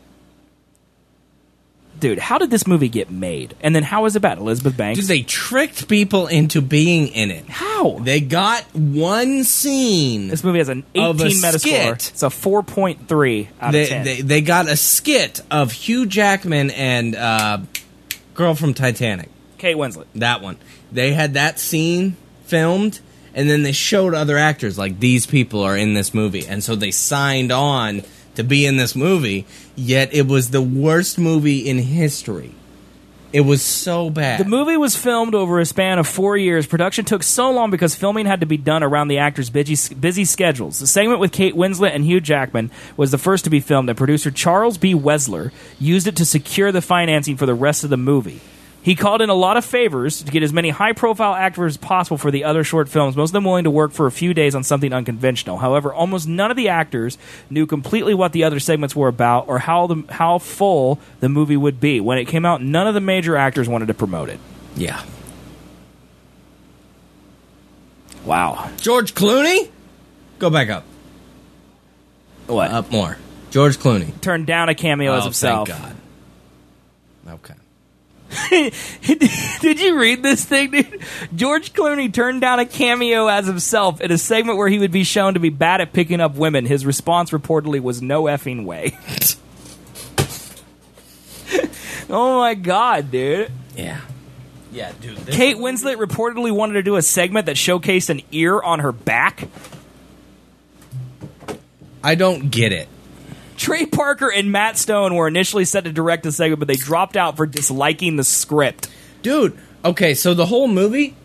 Dude, how did this movie get made? And then how is it bad? Elizabeth Banks? Dude, they tricked people into being in it. How? They got one scene. This movie has an 18 Metascore. It's a 4.3 out of 10. They got a skit of Hugh Jackman and girl from Titanic. Kate Winslet. That one. They had that scene filmed, and then they showed other actors, like, these people are in this movie. And so they signed on to be in this movie, yet it was the worst movie in history. It was so bad. The movie was filmed over a span of 4 years. Production took so long because filming had to be done around the actors' busy schedules. The segment with Kate Winslet and Hugh Jackman was the first to be filmed, and producer Charles B. Wesler used it to secure the financing for the rest of the movie. He called in a lot of favors to get as many high-profile actors as possible for the other short films, most of them willing to work for a few days on something unconventional. However, almost none of the actors knew completely what the other segments were about or how full the movie would be. When it came out, none of the major actors wanted to promote it. Yeah. Wow. George Clooney? Go back up. What? Up more. George Clooney. Turned down a cameo as himself. Thank God. Okay. Did you read this thing, dude? George Clooney turned down a cameo as himself in a segment where he would be shown to be bad at picking up women. His response reportedly was no effing way. Oh my God, dude. Yeah. Yeah, dude. Kate Winslet reportedly wanted to do a segment that showcased an ear on her back. I don't get it. Trey Parker and Matt Stone were initially set to direct the segment, but they dropped out for disliking the script. Dude, okay, so the whole movie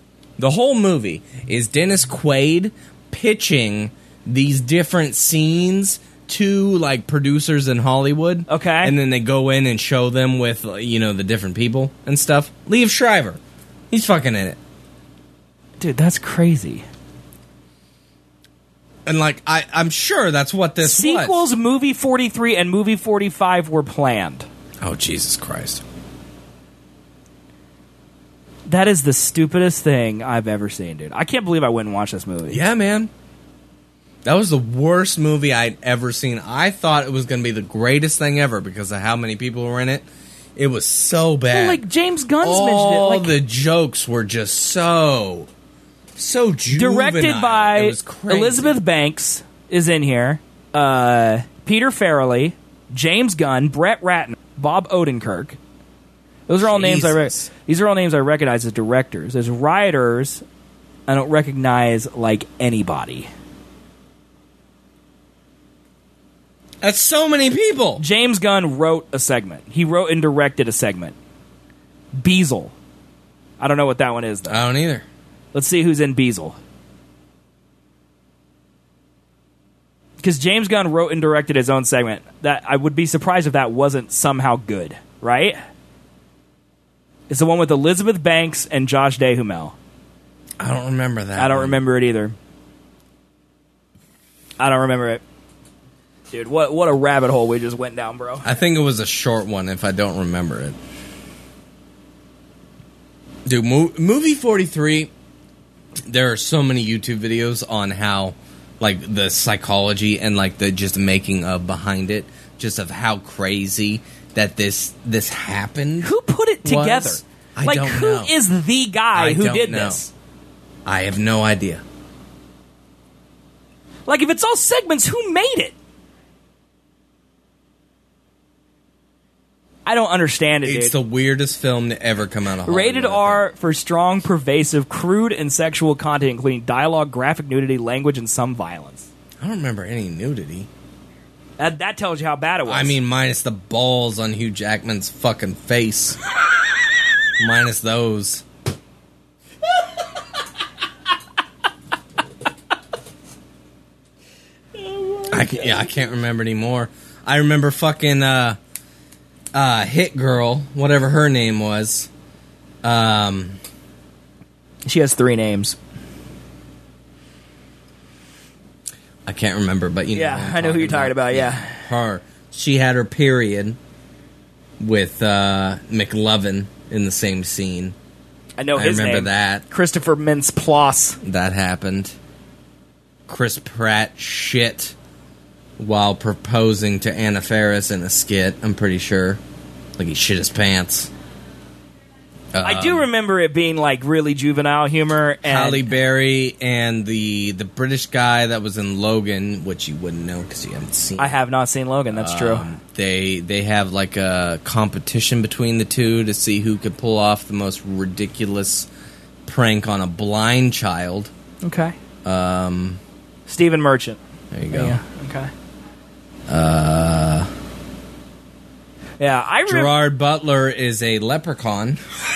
is Dennis Quaid pitching these different scenes to, like, producers in Hollywood. Okay. And then they go in and show them with, you know, the different people and stuff. Liev Schreiber. He's fucking in it. Dude, that's crazy. And, like, I'm sure that's what this Sequels, was. Movie 43 and Movie 45 were planned. Oh, Jesus Christ. That is the stupidest thing I've ever seen, dude. I can't believe I went and watched this movie. Yeah, man. That was the worst movie I'd ever seen. I thought it was going to be the greatest thing ever because of how many people were in it. It was so bad. Well, like, James Gunn's mentioned it. All the jokes were just so juvenile. Directed by Elizabeth Banks is in here. Peter Farrelly, James Gunn, Brett Ratner, Bob Odenkirk. Those are all names these are all names I recognize as directors. As writers, I don't recognize like anybody. That's so many people. James Gunn wrote a segment. He wrote and directed a segment. Beazle. I don't know what that one is, though. I don't either. Let's see who's in Beazle. Because James Gunn wrote and directed his own segment. That I would be surprised if that wasn't somehow good, right? It's the one with Elizabeth Banks and Josh Duhamel. I don't remember that. I don't remember it either. I don't remember it. Dude, what a rabbit hole we just went down, bro. I think it was a short one if I don't remember it. Dude, Movie 43, there are so many YouTube videos on how, like, the psychology and, like, the just making of behind it, just of how crazy that this happened. Who put it together? I don't know. Who is the guy who did this? I have no idea. Like, if it's all segments, who made it? I don't understand it, dude. It's the weirdest film to ever come out of Hollywood. Rated R for strong, pervasive, crude, and sexual content, including dialogue, graphic nudity, language, and some violence. I don't remember any nudity. That tells you how bad it was. I mean, minus the balls on Hugh Jackman's fucking face. Minus those. I can't remember anymore. I remember fucking Hit Girl, whatever her name was. She has 3 names. I can't remember, but you know. Yeah, I know who you're talking about, yeah. Her. She had her period with McLovin in the same scene. I know his name. I remember that. Christopher Mintz-Plasse. That happened. Chris Pratt shit while proposing to Anna Faris in a skit, I'm pretty sure. Like he shit his pants. I do remember it being like really juvenile humor. And Halle Berry and the British guy that was in Logan, which you wouldn't know because you haven't seen. I have not seen Logan. That's true. They have like a competition between the two to see who could pull off the most ridiculous prank on a blind child. Okay. Stephen Merchant. There you go. Yeah. Okay. Yeah, I remember. Gerard Butler is a leprechaun.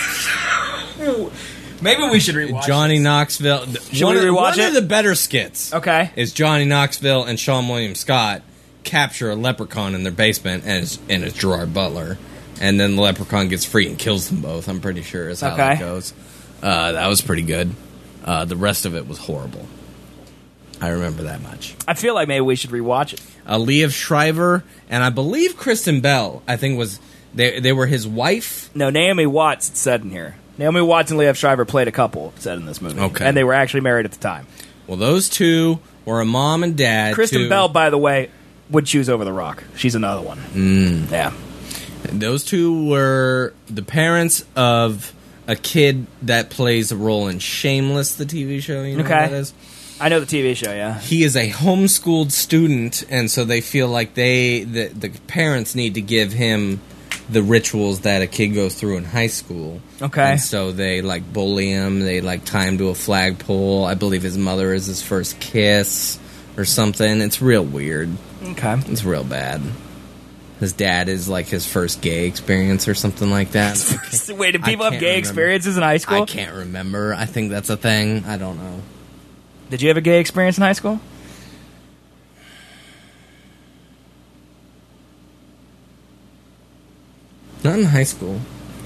Maybe we should rewatch Johnny Knoxville. Should we rewatch one it? of the better skits, okay, is Johnny Knoxville and Sean William Scott capture a leprechaun in their basement, and it's Gerard Butler, and then the leprechaun gets free and kills them both. I'm pretty sure is how that goes. That was pretty good. The rest of it was horrible. I remember that much. I feel like maybe we should rewatch it. Liev Schreiber and I believe Kristen Bell, I think was they were his wife. No, Naomi Watts said in here. Naomi Watts and Liev Schreiber played a couple, said in this movie. Okay. And they were actually married at the time. Well, those two were a mom and dad. Kristen Bell, by the way, would choose Over the Rock. She's another one. Yeah. Those two were the parents of a kid that plays a role in Shameless, the TV show. You know what that is? I know the TV show, yeah. He is a homeschooled student, and so they feel like the parents need to give him the rituals that a kid goes through in high school. Okay. And so they, like, bully him. They, like, tie him to a flagpole. I believe his mother is his first kiss or something. It's real weird. Okay. It's real bad. His dad is, like, his first gay experience or something like that. Wait, did people have gay experiences in high school? I can't remember. I think that's a thing. I don't know. Did you have a gay experience in high school? Not in high school.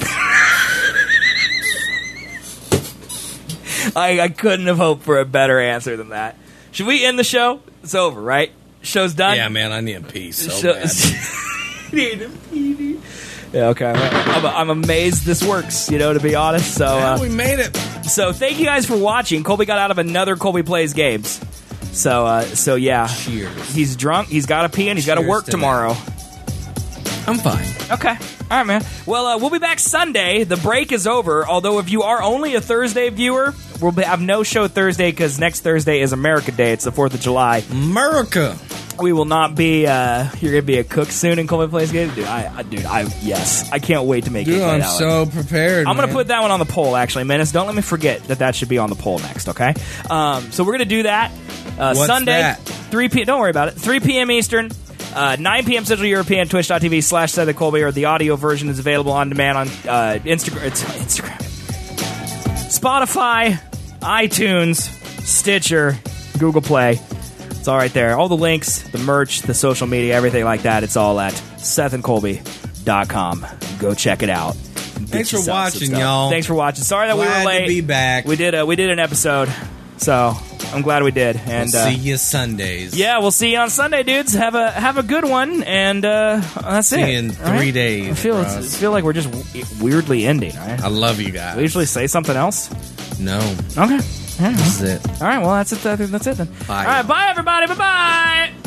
I couldn't have hoped for a better answer than that. Should we end the show? It's over, right? Show's done? Yeah, man, I need a pee so bad. Need a pee. Yeah, okay. I'm amazed this works, to be honest. So we made it. So thank you guys for watching. Colby got out of another Colby Plays Games. So yeah. Cheers. He's drunk. He's got to pee and he's got to work tomorrow. I'm fine. Okay. All right, man. Well, we'll be back Sunday. The break is over. Although if you are only a Thursday viewer, we'll have no show Thursday because next Thursday is America Day. It's the 4th of July. America. We will not be. You're gonna be a cook soon in Colby Plays Games, dude. Yes, I can't wait to make it. Dude, I'm so prepared. I'm gonna put that one on the poll. Actually, Menace, don't let me forget that should be on the poll next. Okay. So we're gonna do that Sunday, that? 3 p.m. Don't worry about it. 3 p.m. Eastern. 9 p.m. Central European, twitch.tv/SethColby, or the audio version is available on demand on Instagram. It's Instagram. Spotify, iTunes, Stitcher, Google Play. It's all right there. All the links, the merch, the social media, everything like that, it's all at SethandColby.com. Go check it out. Thanks for watching, y'all. Thanks for watching. Sorry that we were late. To be back. We did an episode, so I'm glad we did. And we'll see you Sundays. Yeah, we'll see you on Sunday, dudes. Have a good one, and that's see it. See you in 3 days. I feel like we're just weirdly ending. Right? I love you guys. We usually say something else. No. Okay. This is it. All right. Well, that's it. That's it then. Bye. All right. Bye, everybody. Bye-bye.